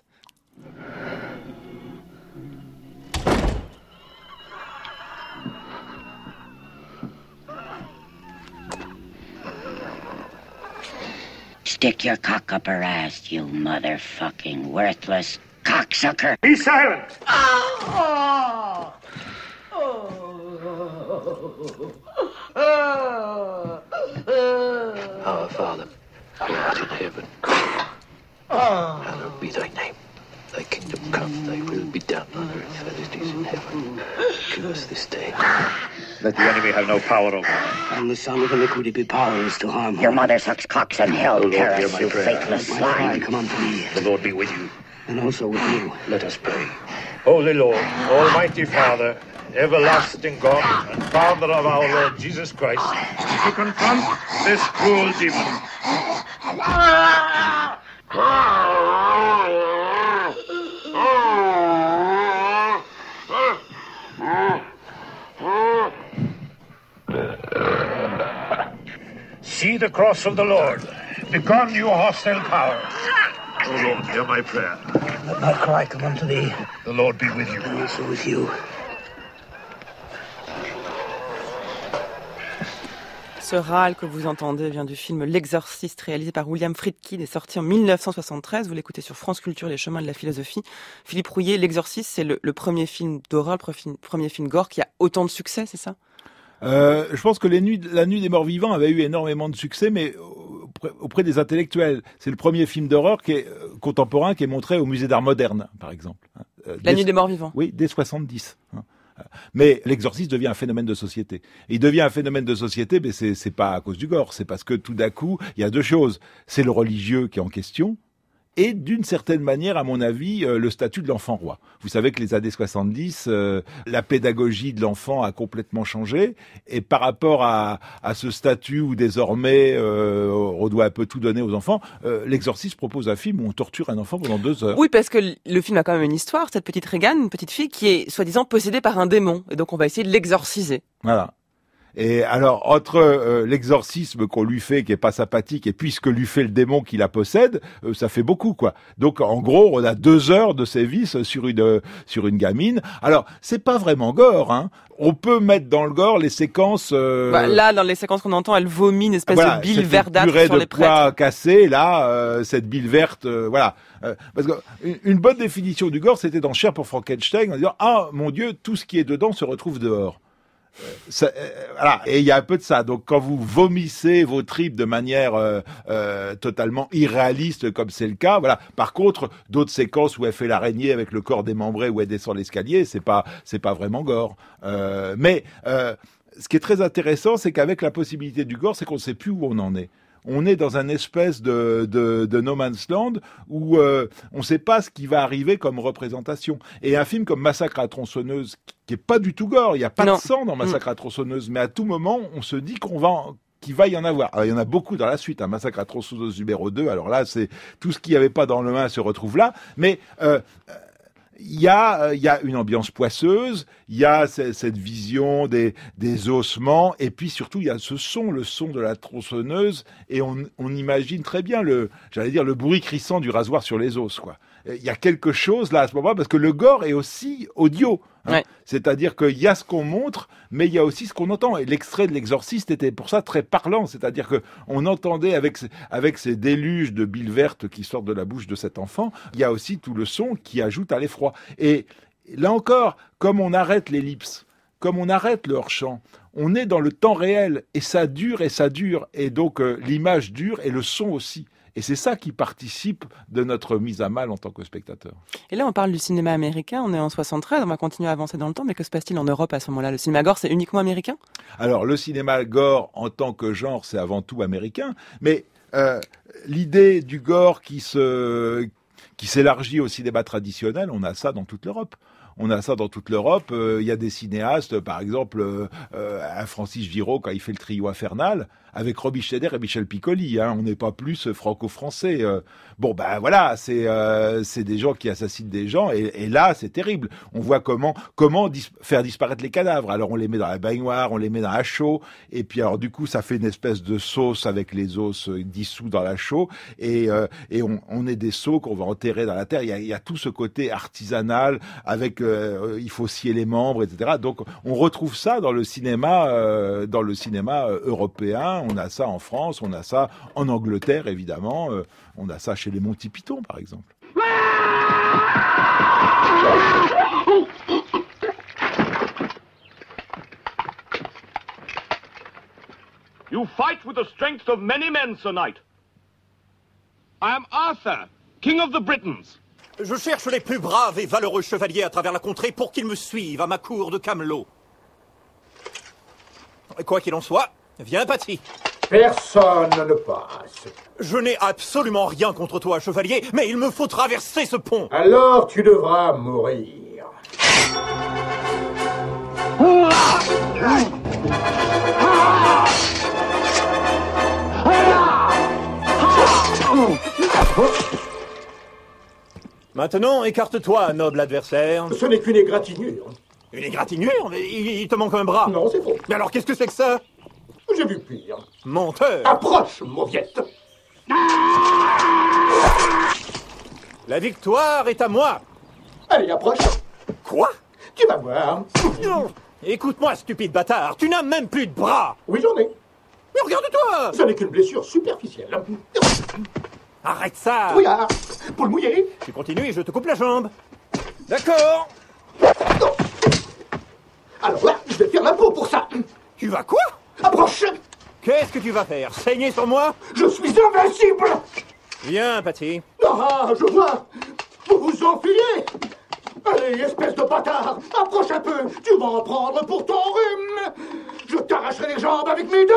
Stick your cock up her ass, you motherfucking worthless cocksucker. Be silent! Oh! Our Father, who art in heaven, hallowed be thy name. Thy kingdom come, thy will be done on earth as it is in heaven. Give us this day. Let the enemy have no power over us. And the son of iniquity be powerless to harm. Your mother sucks cocks in hell, Paris, you faithless My swine. cry, come unto me, The Lord be with you. and also with you. Let us pray. Holy Lord, Almighty Father, everlasting God, and Father of our Lord Jesus Christ, to confront this cruel demon. See the cross of the Lord. Begone, you hostile power. O Lord, hear my prayer. Let my cry come unto thee, The Lord be with you. and also with you. Ce râle que vous entendez vient du film L'Exorciste, réalisé par William Friedkin, et sorti en dix-neuf cent soixante-treize. Vous l'écoutez sur France Culture, Les Chemins de la Philosophie. Philippe Rouillet, L'Exorciste, c'est le, le premier film d'horreur, le premier film gore qui a autant de succès, c'est ça? Euh, je pense que les nuits, la Nuit des Morts Vivants avait eu énormément de succès, mais auprès, auprès des intellectuels. C'est le premier film d'horreur qui est euh, contemporain qui est montré au Musée d'Art Moderne, par exemple. Euh, la dès, Nuit des Morts Vivants. Oui, dès soixante-dix. Hein. Mais l'exorcisme devient un phénomène de société. Et il devient un phénomène de société, mais c'est, c'est pas à cause du gore, c'est parce que tout d'un coup, il y a deux choses. C'est le religieux qui est en question, et d'une certaine manière, à mon avis, euh, le statut de l'enfant roi. Vous savez que les années soixante-dix, euh, la pédagogie de l'enfant a complètement changé, et par rapport à, à ce statut où désormais euh, on doit un peu tout donner aux enfants, euh, l'exorciste propose un film où on torture un enfant pendant deux heures. Oui, parce que le film a quand même une histoire, cette petite Regan, une petite fille qui est soi-disant possédée par un démon, et donc on va essayer de l'exorciser. Voilà. Et alors, entre euh, l'exorcisme qu'on lui fait, qui est pas sympathique, et puis ce que lui fait le démon qui la possède, euh, ça fait beaucoup, quoi. Donc, en gros, on a deux heures de sévices sur une euh, sur une gamine. Alors, c'est pas vraiment gore, hein. On peut mettre dans le gore les séquences... Euh... Bah, là, dans les séquences qu'on entend, elle vomit une espèce voilà, de bile verdâtre sur de les prêtres. pois cassé, là, euh, cette bile verte, euh, voilà. Euh, parce que une, une bonne définition du gore, c'était dans Cher pour Frankenstein, en disant « Ah, mon Dieu, tout ce qui est dedans se retrouve dehors ». Ça, euh, voilà, et il y a un peu de ça. Donc, quand vous vomissez vos tripes de manière euh, euh, totalement irréaliste, comme c'est le cas, voilà. Par contre, d'autres séquences où elle fait l'araignée avec le corps démembré, où elle descend l'escalier, c'est pas, c'est pas vraiment gore. Euh, mais euh, ce qui est très intéressant, c'est qu'avec la possibilité du gore, c'est qu'on ne sait plus où on en est. On est dans un espèce de, de, de no man's land où euh, on ne sait pas ce qui va arriver comme représentation. Et un film comme Massacre à la tronçonneuse, qui est pas du tout gore, il n'y a pas non. de sang dans Massacre à la tronçonneuse, mais à tout moment, on se dit qu'on va... En, qu'il va y en avoir. Alors, il y en a beaucoup dans la suite, hein, Massacre à la tronçonneuse numéro deux, alors là, c'est tout ce qu'il n'y avait pas dans le un se retrouve là, mais... Euh, Il y a, il y a une ambiance poisseuse, il y a cette vision des, des ossements, et puis surtout il y a ce son, le son de la tronçonneuse, et on, on imagine très bien le, j'allais dire le bruit crissant du rasoir sur les os, quoi. Il y a quelque chose là à ce moment-là, parce que le gore est aussi audio. Hein. Ouais. C'est-à-dire qu'il y a ce qu'on montre, mais il y a aussi ce qu'on entend. Et l'extrait de l'exorciste était pour ça très parlant. C'est-à-dire que on entendait avec, avec ces déluges de bile verte qui sortent de la bouche de cet enfant, il y a aussi tout le son qui ajoute à l'effroi. Et là encore, comme on arrête l'ellipse, comme on arrête le hors-champ, on est dans le temps réel, et ça dure et ça dure. Et donc euh, l'image dure et le son aussi. Et c'est ça qui participe de notre mise à mal en tant que spectateur. Et là, on parle du cinéma américain, on est en soixante-treize, on va continuer à avancer dans le temps, mais que se passe-t-il en Europe à ce moment-là? Le cinéma gore, c'est uniquement américain? Alors, le cinéma gore, en tant que genre, c'est avant tout américain, mais euh, l'idée du gore qui se, qui s'élargit au cinéma traditionnel, on a ça dans toute l'Europe. On a ça dans toute l'Europe. Il euh, y a des cinéastes, par exemple, euh, euh, Francis Giraud, quand il fait le trio infernal, avec Roby Schneider et Michel Piccoli. Hein, on n'est pas plus franco-français. Euh, bon, ben voilà, c'est euh, c'est des gens qui assassinent des gens. Et, et là, c'est terrible. On voit comment comment dis- faire disparaître les cadavres. Alors, on les met dans la baignoire, on les met dans la chaux. Et puis, alors, du coup, ça fait une espèce de sauce avec les os dissous dans la chaux. Et, euh, et on, on est des seaux qu'on va enterrer dans la terre. Il y a, il y a tout ce côté artisanal avec... Euh, il faut scier les membres, et cetera. Donc, on retrouve ça dans le cinéma, euh, dans le cinéma euh, européen. On a ça en France, on a ça en Angleterre, évidemment. Euh, on a ça chez les Monty Python, par exemple. You fight with the strength of many men, Sir Knight. I am Arthur, King of the Britons. Je cherche les plus braves et valeureux chevaliers à travers la contrée pour qu'ils me suivent à ma cour de Camelot. Quoi qu'il en soit, viens, Patty. Personne ne passe. Je n'ai absolument rien contre toi, chevalier, mais il me faut traverser ce pont. Alors tu devras mourir. Maintenant, écarte-toi, noble adversaire. Ce n'est qu'une égratignure. Une égratignure? il, il te manque un bras. Non, c'est faux. Mais alors, qu'est-ce que c'est que ça? J'ai vu pire. Menteur. Approche, mauviette. La victoire est à moi. Allez, approche. Quoi? Tu vas voir. Non. Écoute-moi, stupide bâtard. Tu n'as même plus de bras. Oui, j'en ai. Mais regarde-toi. Ce n'est qu'une blessure superficielle. Arrête ça. Regarde, pour le mouiller. Tu continues et je te coupe la jambe. D'accord. Alors là, je vais faire l'impôt pour ça. Tu vas quoi? Approche. Qu'est-ce que tu vas faire? Saigner sur moi? Je suis invincible. Viens, Patty. Ah, je vois. Vous vous enfuyez. Allez, espèce de bâtard. Approche un peu. Tu vas en prendre pour ton rhume. Je t'arracherai les jambes avec mes dents.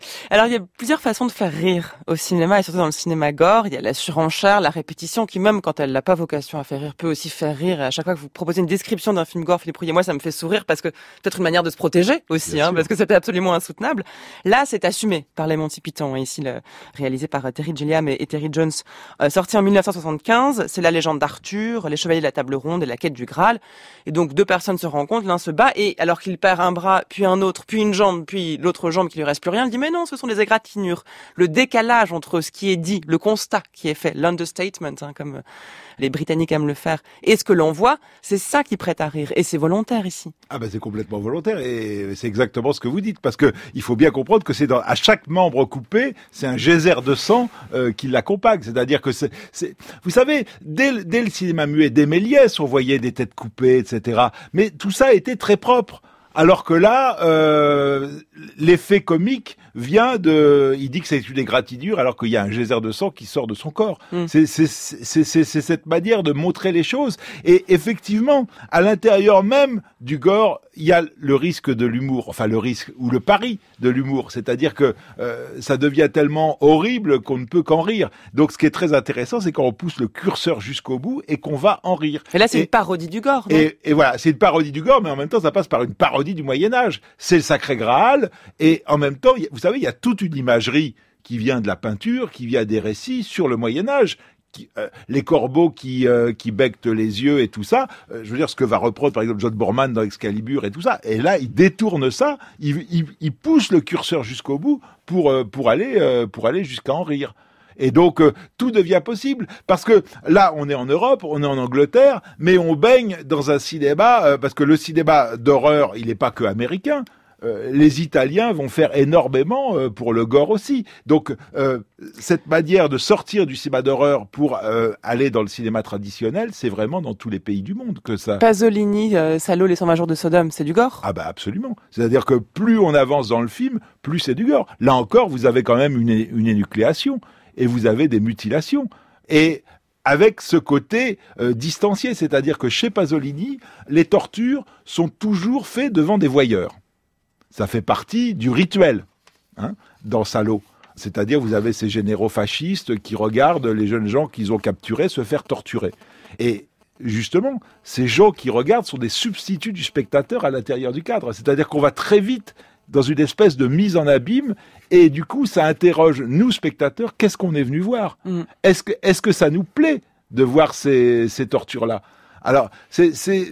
Alors, il y a plusieurs façons de faire rire au cinéma, et surtout dans le cinéma gore. Il y a la surenchère, la répétition, qui même quand elle n'a pas vocation à faire rire, peut aussi faire rire. Et à chaque fois que vous proposez une description d'un film gore, Philippe Rouillet, moi, ça me fait sourire parce que peut-être une manière de se protéger aussi, hein, parce que c'était absolument insoutenable. Là, c'est assumé par les Monty Python, et ici le, réalisé par euh, Terry Gilliam et, et Terry Jones, euh, sorti en dix-neuf cent soixante-quinze. C'est la légende d'Arthur, les chevaliers de la table ronde et la quête du Graal. Et donc, deux personnes se rencontrent, l'un se bat, et alors qu'il perd un bras, puis un autre, puis une jambe, puis l'autre jambe qui lui reste plus rien, il dit mais non, ce sont des égratignures. Le décalage entre ce qui est dit, le constat qui est fait, l'understatement, hein, comme les Britanniques aiment le faire, et ce que l'on voit, c'est ça qui prête à rire, et c'est volontaire ici. Ah ben c'est complètement volontaire, et c'est exactement ce que vous dites, parce que il faut bien comprendre que c'est dans, à chaque membre coupé, c'est un geyser de sang euh, qui l'accompagne, c'est-à-dire que c'est, c'est vous savez, dès, dès le cinéma muet, dès Méliès, on voyait des têtes coupées, et cetera. Mais tout ça était très propre. Alors que là, euh, l'effet comique vient de... Il dit que c'est une égratignure alors qu'il y a un geyser de sang qui sort de son corps. Mm. C'est, c'est, c'est, c'est, c'est cette manière de montrer les choses. Et effectivement, à l'intérieur même du gore, il y a le risque de l'humour, enfin le risque ou le pari de l'humour. C'est-à-dire que euh, ça devient tellement horrible qu'on ne peut qu'en rire. Donc ce qui est très intéressant, c'est quand on pousse le curseur jusqu'au bout et qu'on va en rire. Et là, c'est et, une parodie du gore, non ? et, et voilà, c'est une parodie du gore, mais en même temps, ça passe par une parodie du Moyen-Âge. C'est le Sacré Graal, et en même temps, vous savez, il y a toute une imagerie qui vient de la peinture, qui vient des récits sur le Moyen-Âge. Qui, euh, les corbeaux qui euh, qui becquent les yeux et tout ça, euh, je veux dire ce que va reprendre par exemple John Boorman dans Excalibur et tout ça, et là il détourne ça, il, il, il pousse le curseur jusqu'au bout pour euh, pour aller euh, pour aller jusqu'à en rire. Et donc euh, tout devient possible parce que là on est en Europe, on est en Angleterre, mais on baigne dans un cinéma euh, parce que le cinéma d'horreur il n'est pas que américain. Euh, les Italiens vont faire énormément euh, pour le gore aussi. Donc euh, cette manière de sortir du cinéma d'horreur pour euh, aller dans le cinéma traditionnel, c'est vraiment dans tous les pays du monde que ça. Pasolini, euh, Salo, les cent vingt jours de Sodome, c'est du gore ? Ah bah absolument. C'est-à-dire que plus on avance dans le film, plus c'est du gore. Là encore, vous avez quand même une, une énucléation et vous avez des mutilations. Et avec ce côté euh, distancié, c'est-à-dire que chez Pasolini, les tortures sont toujours faites devant des voyeurs. Ça fait partie du rituel, hein, dans Salo. C'est-à-dire, vous avez ces généraux fascistes qui regardent les jeunes gens qu'ils ont capturés se faire torturer. Et justement, ces gens qui regardent sont des substituts du spectateur à l'intérieur du cadre. C'est-à-dire qu'on va très vite dans une espèce de mise en abîme, et du coup, ça interroge, nous, spectateurs, qu'est-ce qu'on est venu voir ? mm. Est-ce que, est-ce que ça nous plaît de voir ces, ces tortures-là ? Alors, c'est... c'est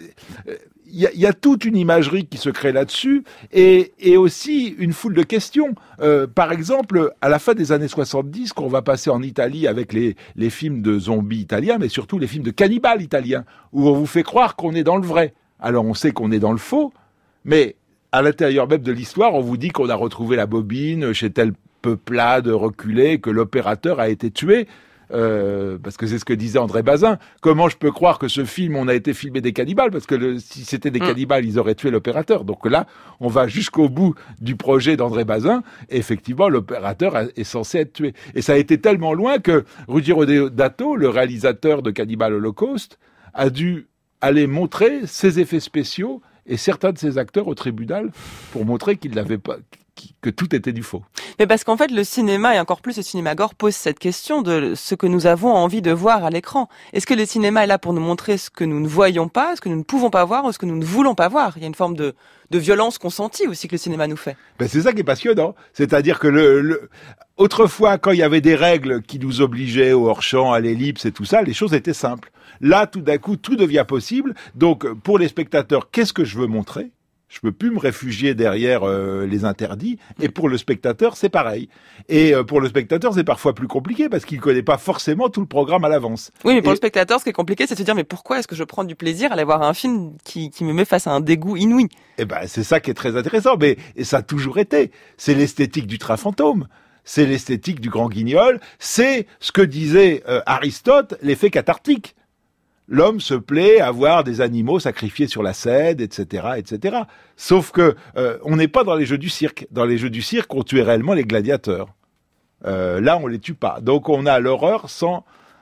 Il y, a, il y a toute une imagerie qui se crée là-dessus et, et aussi une foule de questions. Euh, par exemple, à la fin des années soixante-dix, quand on va passer en Italie avec les, les films de zombies italiens, mais surtout les films de cannibales italiens, où on vous fait croire qu'on est dans le vrai. Alors on sait qu'on est dans le faux, mais à l'intérieur même de l'histoire, on vous dit qu'on a retrouvé la bobine chez telle peuplade reculée, que l'opérateur a été tué. Euh, parce que c'est ce que disait André Bazin. Comment je peux croire que ce film, on a été filmé des cannibales ? Parce que le, si c'était des mmh. cannibales, ils auraient tué l'opérateur. Donc là, on va jusqu'au bout du projet d'André Bazin. Et effectivement, l'opérateur est censé être tué. Et ça a été tellement loin que Ruggiero Deodato, le réalisateur de Cannibal Holocaust, a dû aller montrer ses effets spéciaux et certains de ses acteurs au tribunal pour montrer qu'ils n'avaient pas... que tout était du faux. Mais parce qu'en fait, le cinéma, et encore plus le cinéma gore, pose cette question de ce que nous avons envie de voir à l'écran. Est-ce que le cinéma est là pour nous montrer ce que nous ne voyons pas, ce que nous ne pouvons pas voir, ou ce que nous ne voulons pas voir ? Il y a une forme de, de violence consentie aussi que le cinéma nous fait. Ben c'est ça qui est passionnant. C'est-à-dire que le, le... autrefois, quand il y avait des règles qui nous obligeaient au hors-champ, à l'ellipse et tout ça, les choses étaient simples. Là, tout d'un coup, tout devient possible. Donc, pour les spectateurs, qu'est-ce que je veux montrer ? Je peux plus me réfugier derrière euh, les interdits. Et pour le spectateur, c'est pareil. Et euh, pour le spectateur, c'est parfois plus compliqué parce qu'il connaît pas forcément tout le programme à l'avance. Oui, mais pour et... le spectateur, ce qui est compliqué, c'est de se dire mais pourquoi est-ce que je prends du plaisir à aller voir un film qui, qui me met face à un dégoût inouï ? Eh ben, c'est ça qui est très intéressant. Mais et ça a toujours été. C'est l'esthétique du train fantôme. C'est l'esthétique du grand guignol. C'est ce que disait euh, Aristote, l'effet cathartique. L'homme se plaît à voir des animaux sacrifiés sur la scène, et cetera, et cetera. Sauf que euh, on n'est pas dans les jeux du cirque. Dans les jeux du cirque, on tuait réellement les gladiateurs. Euh, là, on les tue pas. Donc, on a l'horreur sans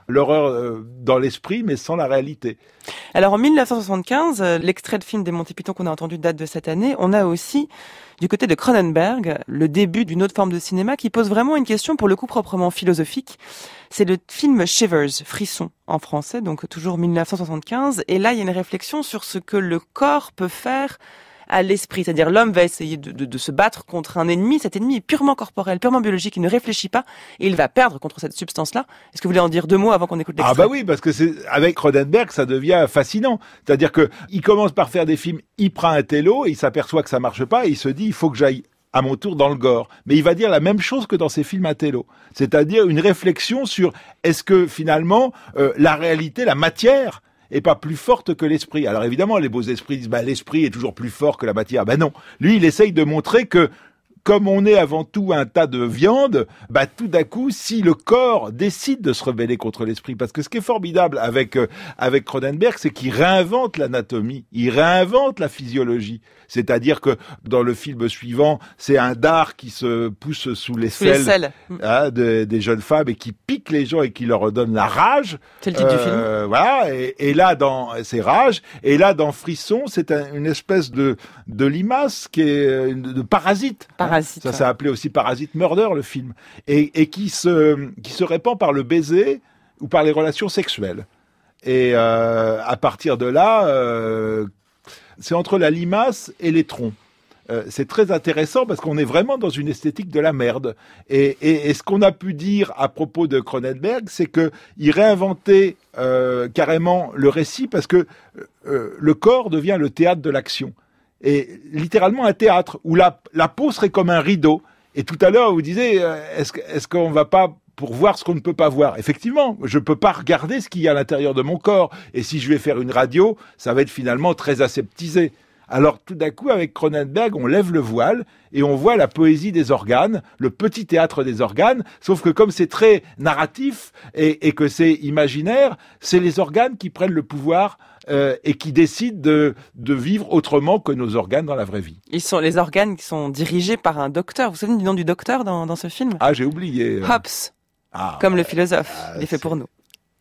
l'horreur euh, dans l'esprit, mais sans la réalité. Alors en dix-neuf cent soixante-quinze, euh, l'extrait de film des Monty Python qu'on a entendu date de cette année. On a aussi, du côté de Cronenberg, le début d'une autre forme de cinéma qui pose vraiment une question, pour le coup proprement philosophique. C'est le film Shivers, Frisson en français, donc toujours dix-neuf cent soixante-quinze. Et là, il y a une réflexion sur ce que le corps peut faire à l'esprit. C'est-à-dire l'homme va essayer de, de, de se battre contre un ennemi. Cet ennemi est purement corporel, purement biologique, il ne réfléchit pas et il va perdre contre cette substance-là. Est-ce que vous voulez en dire deux mots avant qu'on écoute l'extrait ? Ah bah oui, parce que c'est avec Cronenberg, ça devient fascinant. C'est-à-dire que il commence par faire des films, il prend un télo, et il s'aperçoit que ça marche pas et il se dit il faut que j'aille à mon tour dans le gore. Mais il va dire la même chose que dans ses films à télo. C'est-à-dire une réflexion sur est-ce que finalement euh, la réalité, la matière est pas plus forte que l'esprit. Alors évidemment, les beaux esprits disent bah l'esprit est toujours plus fort que la matière. Ben non. Lui, il essaye de montrer que comme on est avant tout un tas de viande, bah tout d'un coup, si le corps décide de se rebeller contre l'esprit, parce que ce qui est formidable avec euh, avec Cronenberg, c'est qu'il réinvente l'anatomie, il réinvente la physiologie. C'est-à-dire que dans le film suivant, c'est un dard qui se pousse sous les sous selles, les selles. Hein, de, des jeunes femmes et qui pique les gens et qui leur donne la rage. C'est le titre euh, du film. Voilà. Et, et là, dans c'est rage. Et là, dans Frisson, c'est un, une espèce de de limace qui est de, de parasite. Parasite. Ça s'est appelé aussi Parasite Murder, le film, et, et qui se qui se répand par le baiser ou par les relations sexuelles. Et euh, à partir de là, euh, c'est entre la limace et les troncs. Euh, c'est très intéressant parce qu'on est vraiment dans une esthétique de la merde. Et, et, et ce qu'on a pu dire à propos de Cronenberg, c'est que il réinventait euh, carrément le récit parce que euh, le corps devient le théâtre de l'action. Et littéralement un théâtre où la, la peau serait comme un rideau. Et tout à l'heure, vous disiez, euh, est-ce, est-ce qu'on va pas pour voir ce qu'on ne peut pas voir? Effectivement, je peux pas regarder ce qu'il y a à l'intérieur de mon corps. Et si je vais faire une radio, ça va être finalement très aseptisé. Alors tout d'un coup, avec Cronenberg, on lève le voile et on voit la poésie des organes, le petit théâtre des organes, sauf que comme c'est très narratif et, et que c'est imaginaire, c'est les organes qui prennent le pouvoir euh, et qui décident de, de vivre autrement que nos organes dans la vraie vie. Ils sont les organes qui sont dirigés par un docteur. Vous vous souvenez du nom du docteur dans, dans ce film ? Ah, j'ai oublié. Hobbes, ah, comme le philosophe, ah, il est fait pour nous.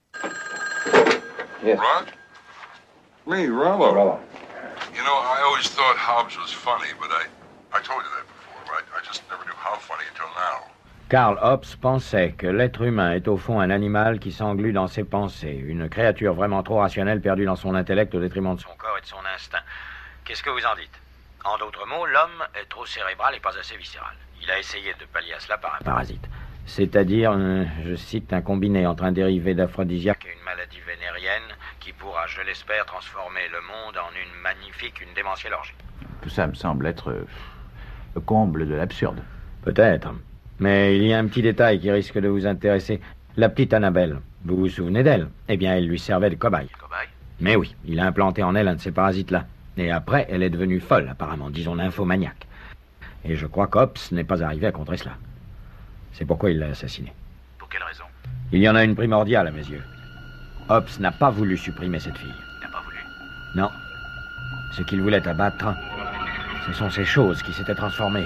Yes. Rod? Me, Rollo. Rollo. You know, I always thought Hobbes was funny, but I, I told you that before, right? I just never knew how funny until now. Karl Hobbes pensait que l'être humain est au fond un animal qui s'englue dans ses pensées, une créature vraiment trop rationnelle perdue dans son intellect au détriment de son corps et de son instinct. Qu'est-ce que vous en dites ? En d'autres mots, l'homme est trop cérébral et pas assez viscéral. Il a essayé de pallier à cela par un parasite. C'est-à-dire, euh, je cite, un combiné entre un dérivé d'aphrodisiaque et une maladie vénérienne qui pourra, je l'espère, transformer le monde en une magnifique, une démentielle orgie. Tout ça me semble être euh, le comble de l'absurde. Peut-être. Mais il y a un petit détail qui risque de vous intéresser. La petite Annabelle, vous vous souvenez d'elle ? Eh bien, elle lui servait de cobaye. Cobaye ? Mais oui, il a implanté en elle un de ces parasites-là. Et après, elle est devenue folle, apparemment, disons nymphomaniaque. Et je crois qu'Hobbes n'est pas arrivé à contrer cela. C'est pourquoi il l'a assassiné. Pour quelle raison ? Il y en a une primordiale à mes yeux. Hobbes n'a pas voulu supprimer cette fille. Il n'a pas voulu ? Non. Ce qu'il voulait abattre, ce sont ces choses qui s'étaient transformées.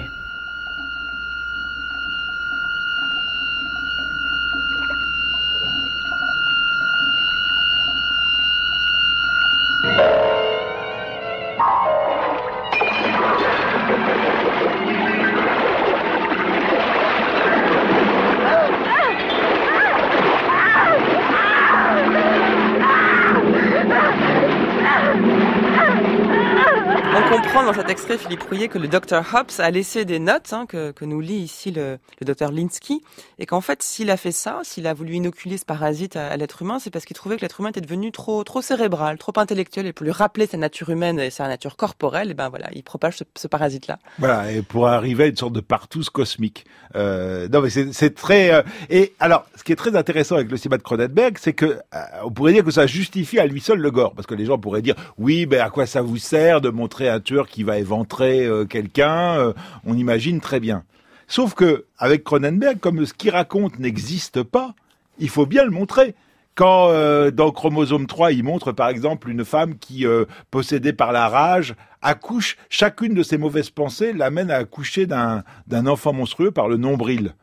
Dans cet extrait, Philippe Rouillet, que le docteur Hobbes a laissé des notes, hein, que, que nous lit ici le, le docteur Linsky, et qu'en fait, s'il a fait ça, s'il a voulu inoculer ce parasite à, à l'être humain, c'est parce qu'il trouvait que l'être humain était devenu trop, trop cérébral, trop intellectuel, et pour lui rappeler sa nature humaine et sa nature corporelle, et ben voilà, il propage ce, ce parasite-là. Voilà, et pour arriver à une sorte de partouze cosmique. Euh, non, mais c'est, c'est très. Euh, et alors, ce qui est très intéressant avec le cinéma de Cronenberg, c'est que euh, on pourrait dire que ça justifie à lui seul le gore, parce que les gens pourraient dire, oui, ben à quoi ça vous sert de montrer un tueur qui va éventrer euh, quelqu'un, euh, on imagine très bien. Sauf que avec Cronenberg, comme ce qu'il raconte n'existe pas, il faut bien le montrer. Quand euh, dans Chromosome trois, il montre par exemple une femme qui, euh, possédée par la rage, accouche, chacune de ses mauvaises pensées l'amène à accoucher d'un, d'un enfant monstrueux par le nombril.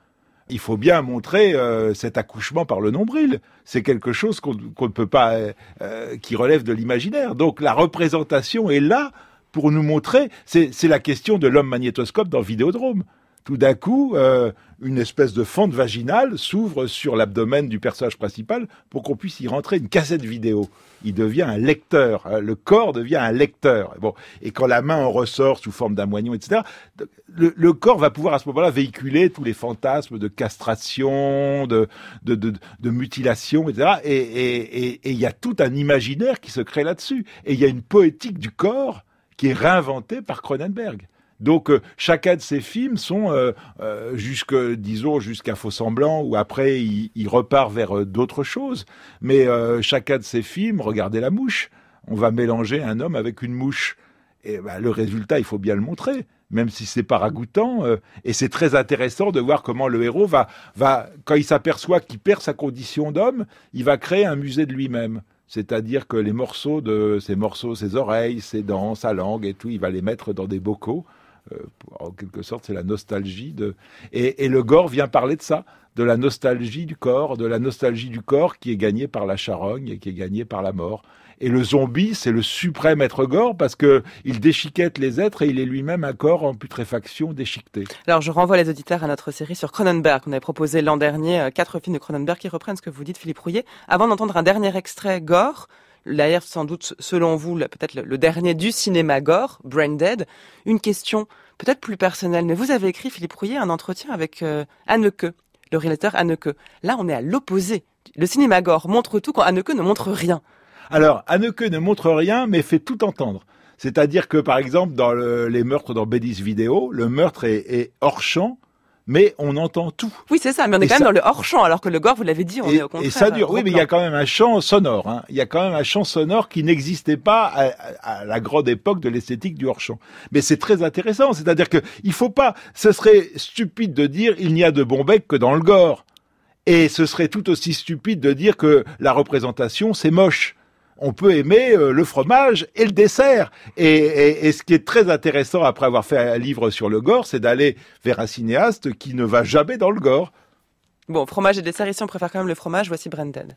il faut bien montrer euh, cet accouchement par le nombril. C'est quelque chose qu'on, qu'on ne peut pas, euh, qui relève de l'imaginaire. Donc la représentation est là pour nous montrer. C'est, c'est la question de l'homme magnétoscope dans Vidéodrome. Tout d'un coup, euh, une espèce de fente vaginale s'ouvre sur l'abdomen du personnage principal pour qu'on puisse y rentrer une cassette vidéo. Il devient un lecteur. Hein, le corps devient un lecteur. Bon, et quand la main en ressort sous forme d'un moignon, et cetera, le, le corps va pouvoir à ce moment-là véhiculer tous les fantasmes de castration, de, de, de, de mutilation, et cetera. Et, et, et, et il y a tout un imaginaire qui se crée là-dessus. Et il y a une poétique du corps qui est réinventée par Cronenberg. Donc euh, chacun de ces films sont euh, euh, jusque disons jusqu'à Faux-Semblant ou après il, il repart vers euh, d'autres choses. Mais euh, chacun de ces films, regardez La Mouche, on va mélanger un homme avec une mouche. Et ben, le résultat, il faut bien le montrer, même si c'est pas ragoûtant. Euh, et c'est très intéressant de voir comment le héros va va quand il s'aperçoit qu'il perd sa condition d'homme, il va créer un musée de lui-même. C'est-à-dire que les morceaux de ses morceaux, ses oreilles, ses dents, sa langue et tout, il va les mettre dans des bocaux. Euh, en quelque sorte, c'est la nostalgie de... Et, et le gore vient parler de ça, de la nostalgie du corps, de la nostalgie du corps qui est gagnée par la charogne et qui est gagnée par la mort. Et le zombie, c'est le suprême être gore parce que il déchiquette les êtres et il est lui-même un corps en putréfaction déchiqueté. Alors, je renvoie les auditeurs à notre série sur Cronenberg. On avait proposé l'an dernier euh, quatre films de Cronenberg qui reprennent ce que vous dites, Philippe Rouillet. Avant d'entendre un dernier extrait gore, d'ailleurs, sans doute, selon vous, peut-être le, le dernier du cinéma gore, Brain Dead. Une question peut-être plus personnelle, mais vous avez écrit, Philippe Rouillet, un entretien avec euh, Haneke, le réalisateur Haneke. Là, on est à l'opposé. Le cinéma gore montre tout quand Haneke ne montre rien. Alors, Haneke ne montre rien, mais fait tout entendre. C'est-à-dire que, par exemple, dans le, les meurtres dans Beddy's Video, le meurtre est, est hors champ, mais on entend tout. Oui, c'est ça, mais on est et quand ça... même dans le hors-champ, alors que le gore, vous l'avez dit, on et, est au contraire. Et ça dure, oui, mais il y a quand même un champ sonore. Hein. Il y a quand même un champ sonore qui n'existait pas à, à, à la grande époque de l'esthétique du hors-champ. Mais c'est très intéressant, c'est-à-dire que il faut pas, ce serait stupide de dire il n'y a de bon bec que dans le gore. Et ce serait tout aussi stupide de dire que la représentation, c'est moche. On peut aimer euh, le fromage et le dessert. Et, et, et ce qui est très intéressant après avoir fait un livre sur le gore, c'est d'aller vers un cinéaste qui ne va jamais dans le gore. Bon, fromage et dessert, ici on préfère quand même le fromage, voici Brain Dead.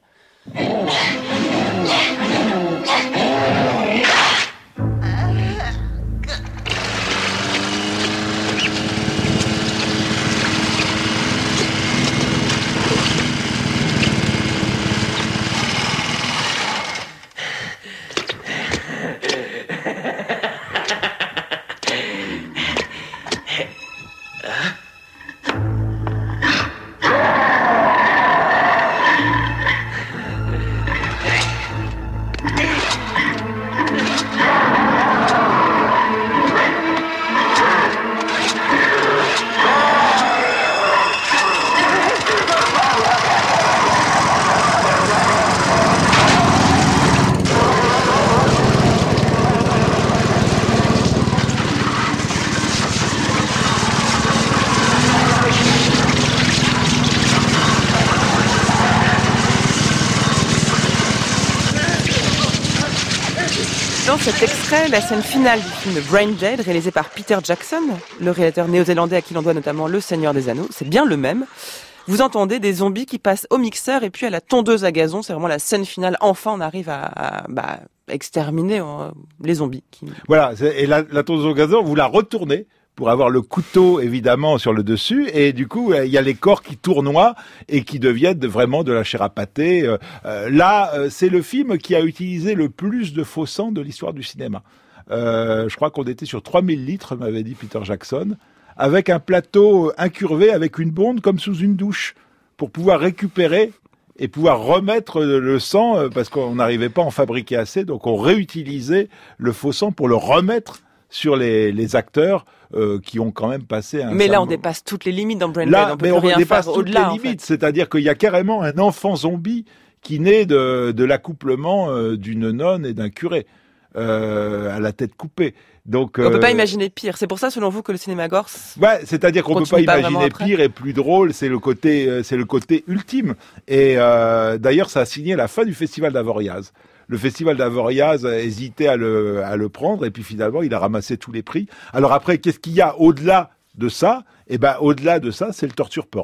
Dans cet extrait, la scène finale du film Brain Dead, réalisé par Peter Jackson, le réalisateur néo-zélandais à qui l'on doit notamment Le Seigneur des Anneaux, c'est bien le même. Vous entendez des zombies qui passent au mixeur et puis à la tondeuse à gazon, c'est vraiment la scène finale. Enfin, on arrive à, à bah, exterminer euh, les zombies. Qui... Voilà, et la, la tondeuse au gazon, vous la retournez pour avoir le couteau évidemment sur le dessus, et du coup il y a les corps qui tournoient et qui deviennent vraiment de la chair à pâté. Euh, là, euh, c'est le film qui a utilisé le plus de faux sang de l'histoire du cinéma. Euh, je crois qu'on était sur trois mille litres, m'avait dit Peter Jackson, avec un plateau incurvé avec une bonde comme sous une douche pour pouvoir récupérer et pouvoir remettre le sang parce qu'on n'arrivait pas à en fabriquer assez, donc on réutilisait le faux sang pour le remettre sur les, les acteurs euh, qui ont quand même passé un... Mais là, on dépasse toutes les limites dans Brain Dead. Là, on peut mais plus on rien dépasse faire toutes au-delà, les limites. En fait. C'est-à-dire qu'il y a carrément un enfant zombie qui naît de, de l'accouplement euh, d'une nonne et d'un curé euh, à la tête coupée. Donc, on euh... peut pas imaginer pire. C'est pour ça, selon vous, que le cinéma gore... Ouais, c'est-à-dire qu'on peut pas imaginer pire et plus drôle. C'est le côté, c'est le côté ultime. Et euh, d'ailleurs, ça a signé la fin du festival d'Avoriaz. Le festival d'Avoriaz a hésité à le, à le prendre et puis finalement, il a ramassé tous les prix. Alors après, qu'est-ce qu'il y a au-delà de ça? Eh ben, au-delà de ça, c'est le torture porn.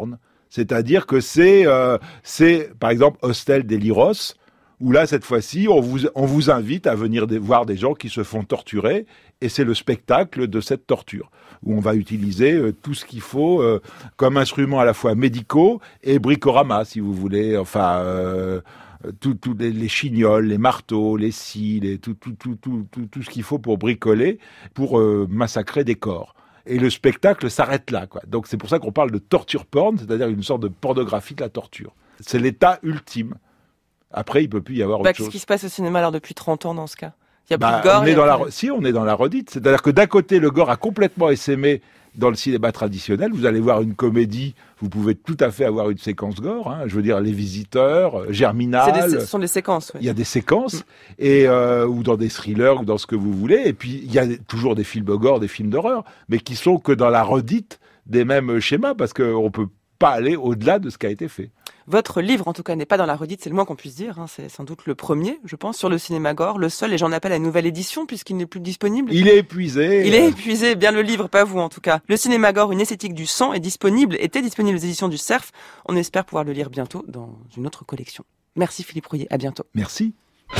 C'est-à-dire que c'est, euh, c'est par exemple Hostel des Liros, où là, cette fois-ci, on vous, on vous invite à venir des, voir des gens qui se font torturer, et c'est le spectacle de cette torture, où on va utiliser euh, tout ce qu'il faut euh, comme instruments à la fois médicaux et bricorama, si vous voulez, enfin, euh, tout, tout les, les chignols, les marteaux, les scies, les, tout, tout, tout, tout, tout, tout ce qu'il faut pour bricoler, pour euh, massacrer des corps. Et le spectacle s'arrête là, quoi. Donc c'est pour ça qu'on parle de torture porn, c'est-à-dire une sorte de pornographie de la torture. C'est l'état ultime. Après, il peut plus y avoir bah, autre chose. Qu'est-ce qui se passe au cinéma alors depuis trente ans dans ce cas? Il y a bah, plus de gore. On est dans plus... la... Si, on est dans la redite. C'est-à-dire que d'un côté, le gore a complètement essaimé dans le cinéma traditionnel. Vous allez voir une comédie, vous pouvez tout à fait avoir une séquence gore. Hein. Je veux dire, Les Visiteurs, Germinal. C'est des, ce sont des séquences. Oui. Il y a des séquences, mmh. et euh, ou dans des thrillers, ou dans ce que vous voulez. Et puis, il y a toujours des films gore, des films d'horreur, mais qui sont que dans la redite des mêmes schémas, parce qu'on ne peut pas aller au-delà de ce qui a été fait. Votre livre, en tout cas, n'est pas dans la redite, c'est le moins qu'on puisse dire. Hein. C'est sans doute le premier, je pense, sur le cinéma gore, le seul, et j'en appelle à une nouvelle édition, puisqu'il n'est plus disponible. Il est épuisé. Il est épuisé, bien le livre, pas vous en tout cas. Le cinéma gore, une esthétique du sang, est disponible, était disponible aux éditions du Cerf. On espère pouvoir le lire bientôt dans une autre collection. Merci Philippe Rouillet, à bientôt. Merci.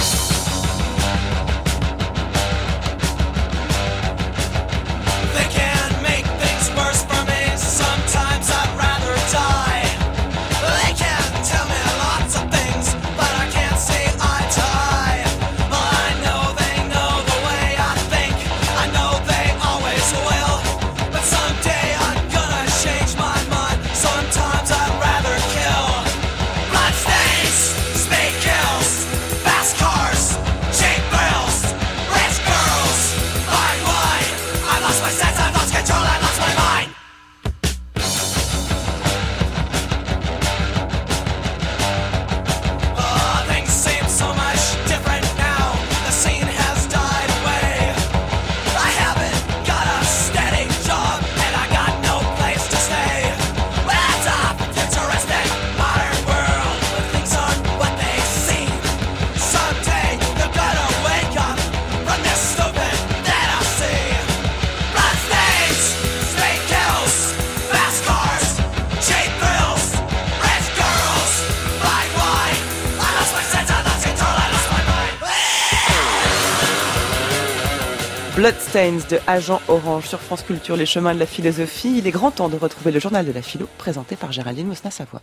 Bloodstains de Agent Orange sur France Culture, les chemins de la philosophie. Il est grand temps de retrouver le journal de la philo présenté par Géraldine Mosna-Savoie.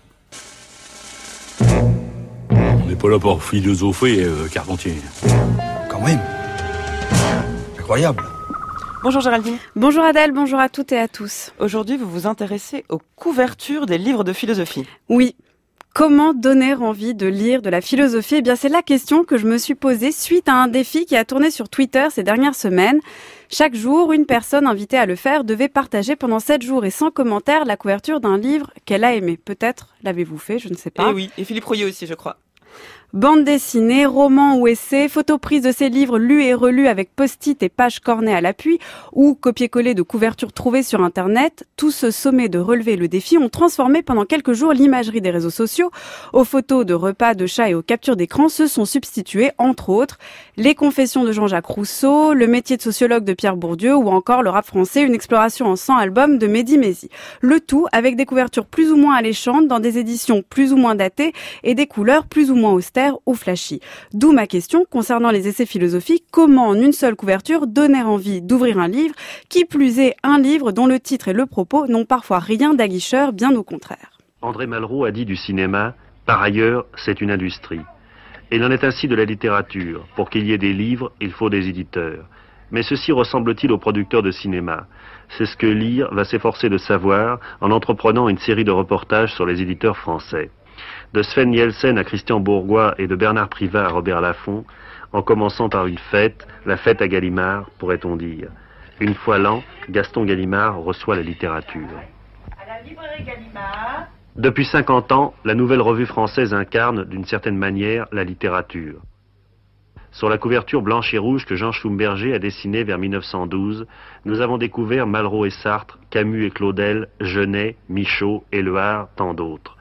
On n'est pas là pour philosopher, euh, Carpentier. Quand même. Incroyable. Bonjour Géraldine. Bonjour Adèle, bonjour à toutes et à tous. Aujourd'hui, vous vous intéressez aux couvertures des livres de philosophie. Oui. Comment donner envie de lire de la philosophie? Eh bien, c'est la question que je me suis posée suite à un défi qui a tourné sur Twitter ces dernières semaines. Chaque jour, une personne invitée à le faire devait partager pendant sept jours et sans commentaire la couverture d'un livre qu'elle a aimé. Peut-être l'avez-vous fait, je ne sais pas. Et oui, et Philippe Rouillet aussi, je crois. Bande dessinée, romans ou essais, photos prises de ces livres lus et relus avec post-it et pages cornées à l'appui, ou copier-coller de couvertures trouvées sur Internet, tout ce sommet de relever le défi ont transformé pendant quelques jours l'imagerie des réseaux sociaux. Aux photos de repas, de chats et aux captures d'écran se sont substituées, entre autres, les confessions de Jean-Jacques Rousseau, le métier de sociologue de Pierre Bourdieu, ou encore le rap français, une exploration en cent albums de Mehdi Maizi. Le tout avec des couvertures plus ou moins alléchantes, dans des éditions plus ou moins datées, et des couleurs plus ou moins austères ou flashy. D'où ma question concernant les essais philosophiques, comment en une seule couverture donner envie d'ouvrir un livre, qui plus est un livre dont le titre et le propos n'ont parfois rien d'aguicheur, bien au contraire. André Malraux a dit du cinéma, par ailleurs, c'est une industrie. Et il en est ainsi de la littérature. Pour qu'il y ait des livres, il faut des éditeurs. Mais ceci ressemble-t-il aux producteurs de cinéma? C'est ce que Lire va s'efforcer de savoir en entreprenant une série de reportages sur les éditeurs français. De Sven Nielsen à Christian Bourgois et de Bernard Privat à Robert Laffont, en commençant par une fête, la fête à Gallimard, pourrait-on dire. Une fois l'an, Gaston Gallimard reçoit la littérature. À la librairie Gallimard. Depuis cinquante ans, la nouvelle revue française incarne, d'une certaine manière, la littérature. Sur la couverture blanche et rouge que Jean Schlumberger a dessinée vers mille neuf cent douze, nous avons découvert Malraux et Sartre, Camus et Claudel, Genet, Michaud, Éluard, tant d'autres.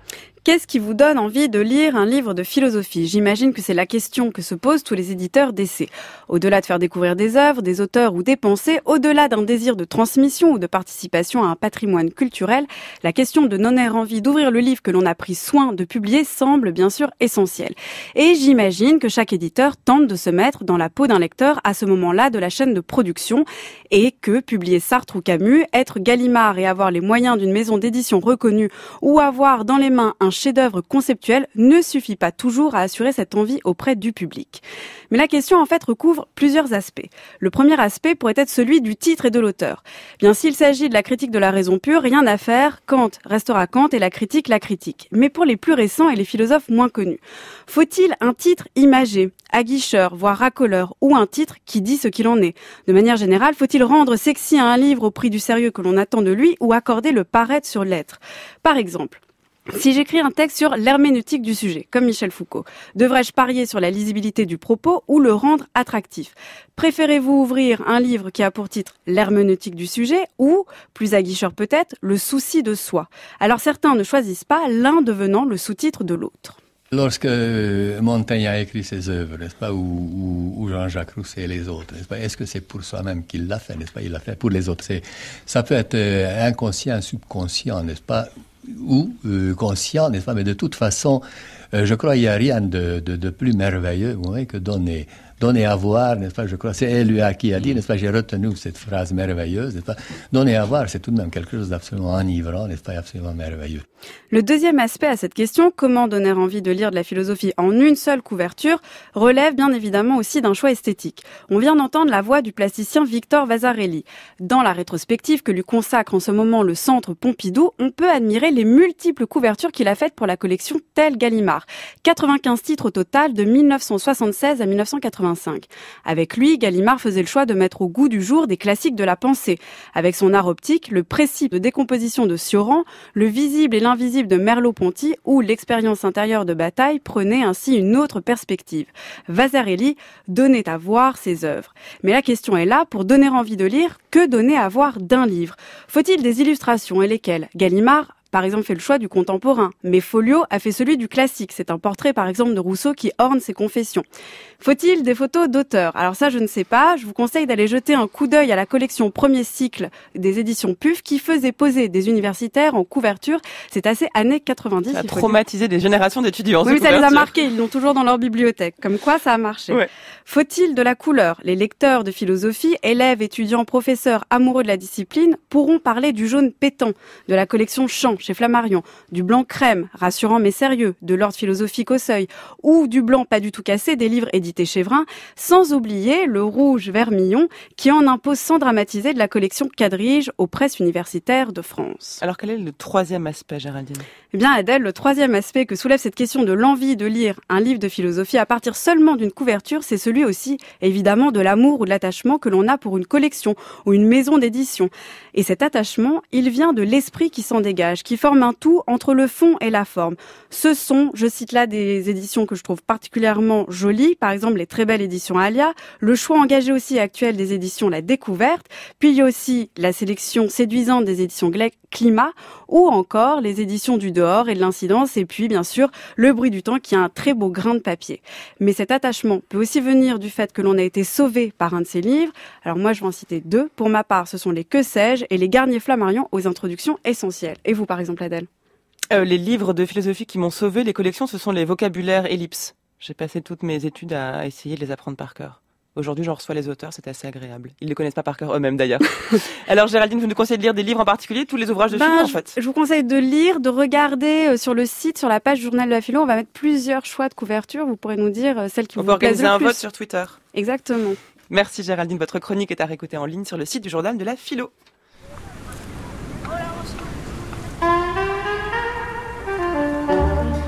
Qu'est-ce qui vous donne envie de lire un livre de philosophie ? J'imagine que c'est la question que se posent tous les éditeurs d'essais. Au-delà de faire découvrir des œuvres, des auteurs ou des pensées, au-delà d'un désir de transmission ou de participation à un patrimoine culturel, la question de donner envie d'ouvrir le livre que l'on a pris soin de publier semble bien sûr essentielle. Et j'imagine que chaque éditeur tente de se mettre dans la peau d'un lecteur à ce moment-là de la chaîne de production et que publier Sartre ou Camus, être Gallimard et avoir les moyens d'une maison d'édition reconnue ou avoir dans les mains un chef-d'œuvre conceptuel ne suffit pas toujours à assurer cette envie auprès du public. Mais la question en fait recouvre plusieurs aspects. Le premier aspect pourrait être celui du titre et de l'auteur. Bien s'il s'agit de la critique de la raison pure, rien à faire, Kant restera Kant et la critique la critique. Mais pour les plus récents et les philosophes moins connus, faut-il un titre imagé, aguicheur, voire racoleur, ou un titre qui dit ce qu'il en est ? De manière générale, faut-il rendre sexy à un livre au prix du sérieux que l'on attend de lui ou accorder le paraître sur l'être ? Par exemple, si j'écris un texte sur l'herméneutique du sujet, comme Michel Foucault, devrais-je parier sur la lisibilité du propos ou le rendre attractif ? Préférez-vous ouvrir un livre qui a pour titre l'herméneutique du sujet ou, plus aguicheur peut-être, le souci de soi ? Alors certains ne choisissent pas, l'un devenant le sous-titre de l'autre. Lorsque Montaigne a écrit ses œuvres, n'est-ce pas, ou, ou, ou Jean-Jacques Rousseau et les autres, n'est-ce pas, est-ce que c'est pour soi-même qu'il l'a fait, n'est-ce pas, il l'a fait pour les autres. C'est, ça peut être inconscient, subconscient, n'est-ce pas, ou euh, conscient, n'est-ce pas, mais de toute façon, euh, je crois qu'il n'y a rien de, de, de plus merveilleux, vous voyez, que donner, donner à voir, n'est-ce pas, je crois, c'est Éluard qui a dit, n'est-ce pas, j'ai retenu cette phrase merveilleuse, n'est-ce pas, donner à voir, c'est tout de même quelque chose d'absolument enivrant, n'est-ce pas, absolument merveilleux. Le deuxième aspect à cette question, comment donner envie de lire de la philosophie en une seule couverture, relève bien évidemment aussi d'un choix esthétique. On vient d'entendre la voix du plasticien Victor Vasarely. Dans la rétrospective que lui consacre en ce moment le Centre Pompidou, on peut admirer les multiples couvertures qu'il a faites pour la collection Tel Gallimard. quatre-vingt-quinze titres au total de mille neuf cent soixante-seize à mille neuf cent quatre-vingt-cinq. Avec lui, Gallimard faisait le choix de mettre au goût du jour des classiques de la pensée. Avec son art optique, le principe de décomposition de Sioran, le visible et l'invisible de Merleau-Ponty ou l'expérience intérieure de Bataille prenait ainsi une autre perspective. Vasarely donnait à voir ses œuvres. Mais la question est là, pour donner envie de lire, que donner à voir d'un livre ? Faut-il des illustrations et lesquelles ? Gallimard par exemple, fait le choix du contemporain. Mais Folio a fait celui du classique. C'est un portrait, par exemple, de Rousseau qui orne ses confessions. Faut-il des photos d'auteurs ? Alors ça, je ne sais pas. Je vous conseille d'aller jeter un coup d'œil à la collection Premier Cycle des éditions P U F qui faisait poser des universitaires en couverture. C'est assez années quatre-vingt-dix. Ça a traumatisé des générations d'étudiants. Oui, mais ça les a marqués. Ils l'ont toujours dans leur bibliothèque. Comme quoi, ça a marché. Ouais. Faut-il de la couleur ? Les lecteurs de philosophie, élèves, étudiants, professeurs, amoureux de la discipline, pourront parler du jaune pétant, de la collection Champ chez Flammarion, du blanc crème, rassurant mais sérieux, de l'ordre philosophique au seuil, ou du blanc pas du tout cassé des livres édités chez Vrin, sans oublier le rouge vermillon qui en impose sans dramatiser de la collection Quadrige aux presses universitaires de France. Alors quel est le troisième aspect, Géraldine ? Eh bien Adèle, le troisième aspect que soulève cette question de l'envie de lire un livre de philosophie à partir seulement d'une couverture, c'est celui aussi, évidemment, de l'amour ou de l'attachement que l'on a pour une collection ou une maison d'édition. Et cet attachement, il vient de l'esprit qui s'en dégage, qui forme un tout entre le fond et la forme. Ce sont, je cite là des éditions que je trouve particulièrement jolies, par exemple les très belles éditions Alia, le choix engagé aussi actuel des éditions La Découverte, puis il y a aussi la sélection séduisante des éditions Climat, ou encore les éditions du dehors et de l'incidence, et puis bien sûr le bruit du temps qui a un très beau grain de papier. Mais cet attachement peut aussi venir du fait que l'on a été sauvé par un de ces livres. Alors moi je vais en citer deux. Pour ma part, ce sont les Que sais-je et les Garnier Flammarion aux introductions essentielles. Et vous par exemple Adèle ? euh, Les livres de philosophie qui m'ont sauvé, les collections, ce sont les vocabulaires ellipses. J'ai passé toutes mes études à essayer de les apprendre par cœur. Aujourd'hui, j'en reçois les auteurs, c'est assez agréable. Ils ne les connaissent pas par cœur eux-mêmes, d'ailleurs. Alors, Géraldine, vous nous conseillez de lire des livres en particulier, tous les ouvrages de ben, philo, en je, fait. Je vous conseille de lire, de regarder sur le site, sur la page Journal de la Philo. On va mettre plusieurs choix de couverture. Vous pourrez nous dire celles qui On vous plaisent le plus. On peut organiser un vote sur Twitter. Exactement. Merci, Géraldine. Votre chronique est à réécouter en ligne sur le site du Journal de la Philo.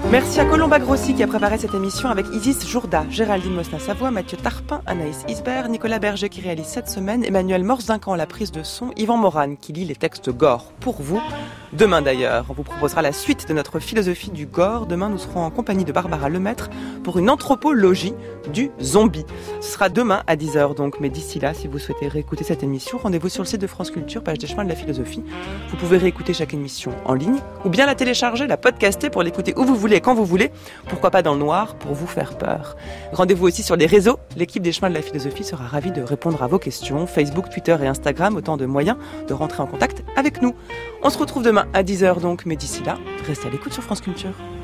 Merci à Colomba Grossi qui a préparé cette émission avec Isis Jourda, Géraldine Mosna-Savoie, Mathieu Tarpin, Anaïs Isbert, Nicolas Berger qui réalise cette semaine, Emmanuel Morse-Duncan à la prise de son, Yvan Morane qui lit les textes gore pour vous. Demain d'ailleurs, on vous proposera la suite de notre philosophie du gore. Demain, nous serons en compagnie de Barbara Lemaître pour une anthropologie du zombie. Ce sera demain à dix heures donc, mais d'ici là, si vous souhaitez réécouter cette émission, rendez-vous sur le site de France Culture, page des chemins de la philosophie. Vous pouvez réécouter chaque émission en ligne ou bien la télécharger, la podcaster pour l'écouter où vous voulez et quand vous voulez. Pourquoi pas dans le noir pour vous faire peur. Rendez-vous aussi sur les réseaux. L'équipe des chemins de la philosophie sera ravie de répondre à vos questions. Facebook, Twitter et Instagram, autant de moyens de rentrer en contact avec nous. On se retrouve demain à dix heures donc, mais d'ici là, restez à l'écoute sur France Culture.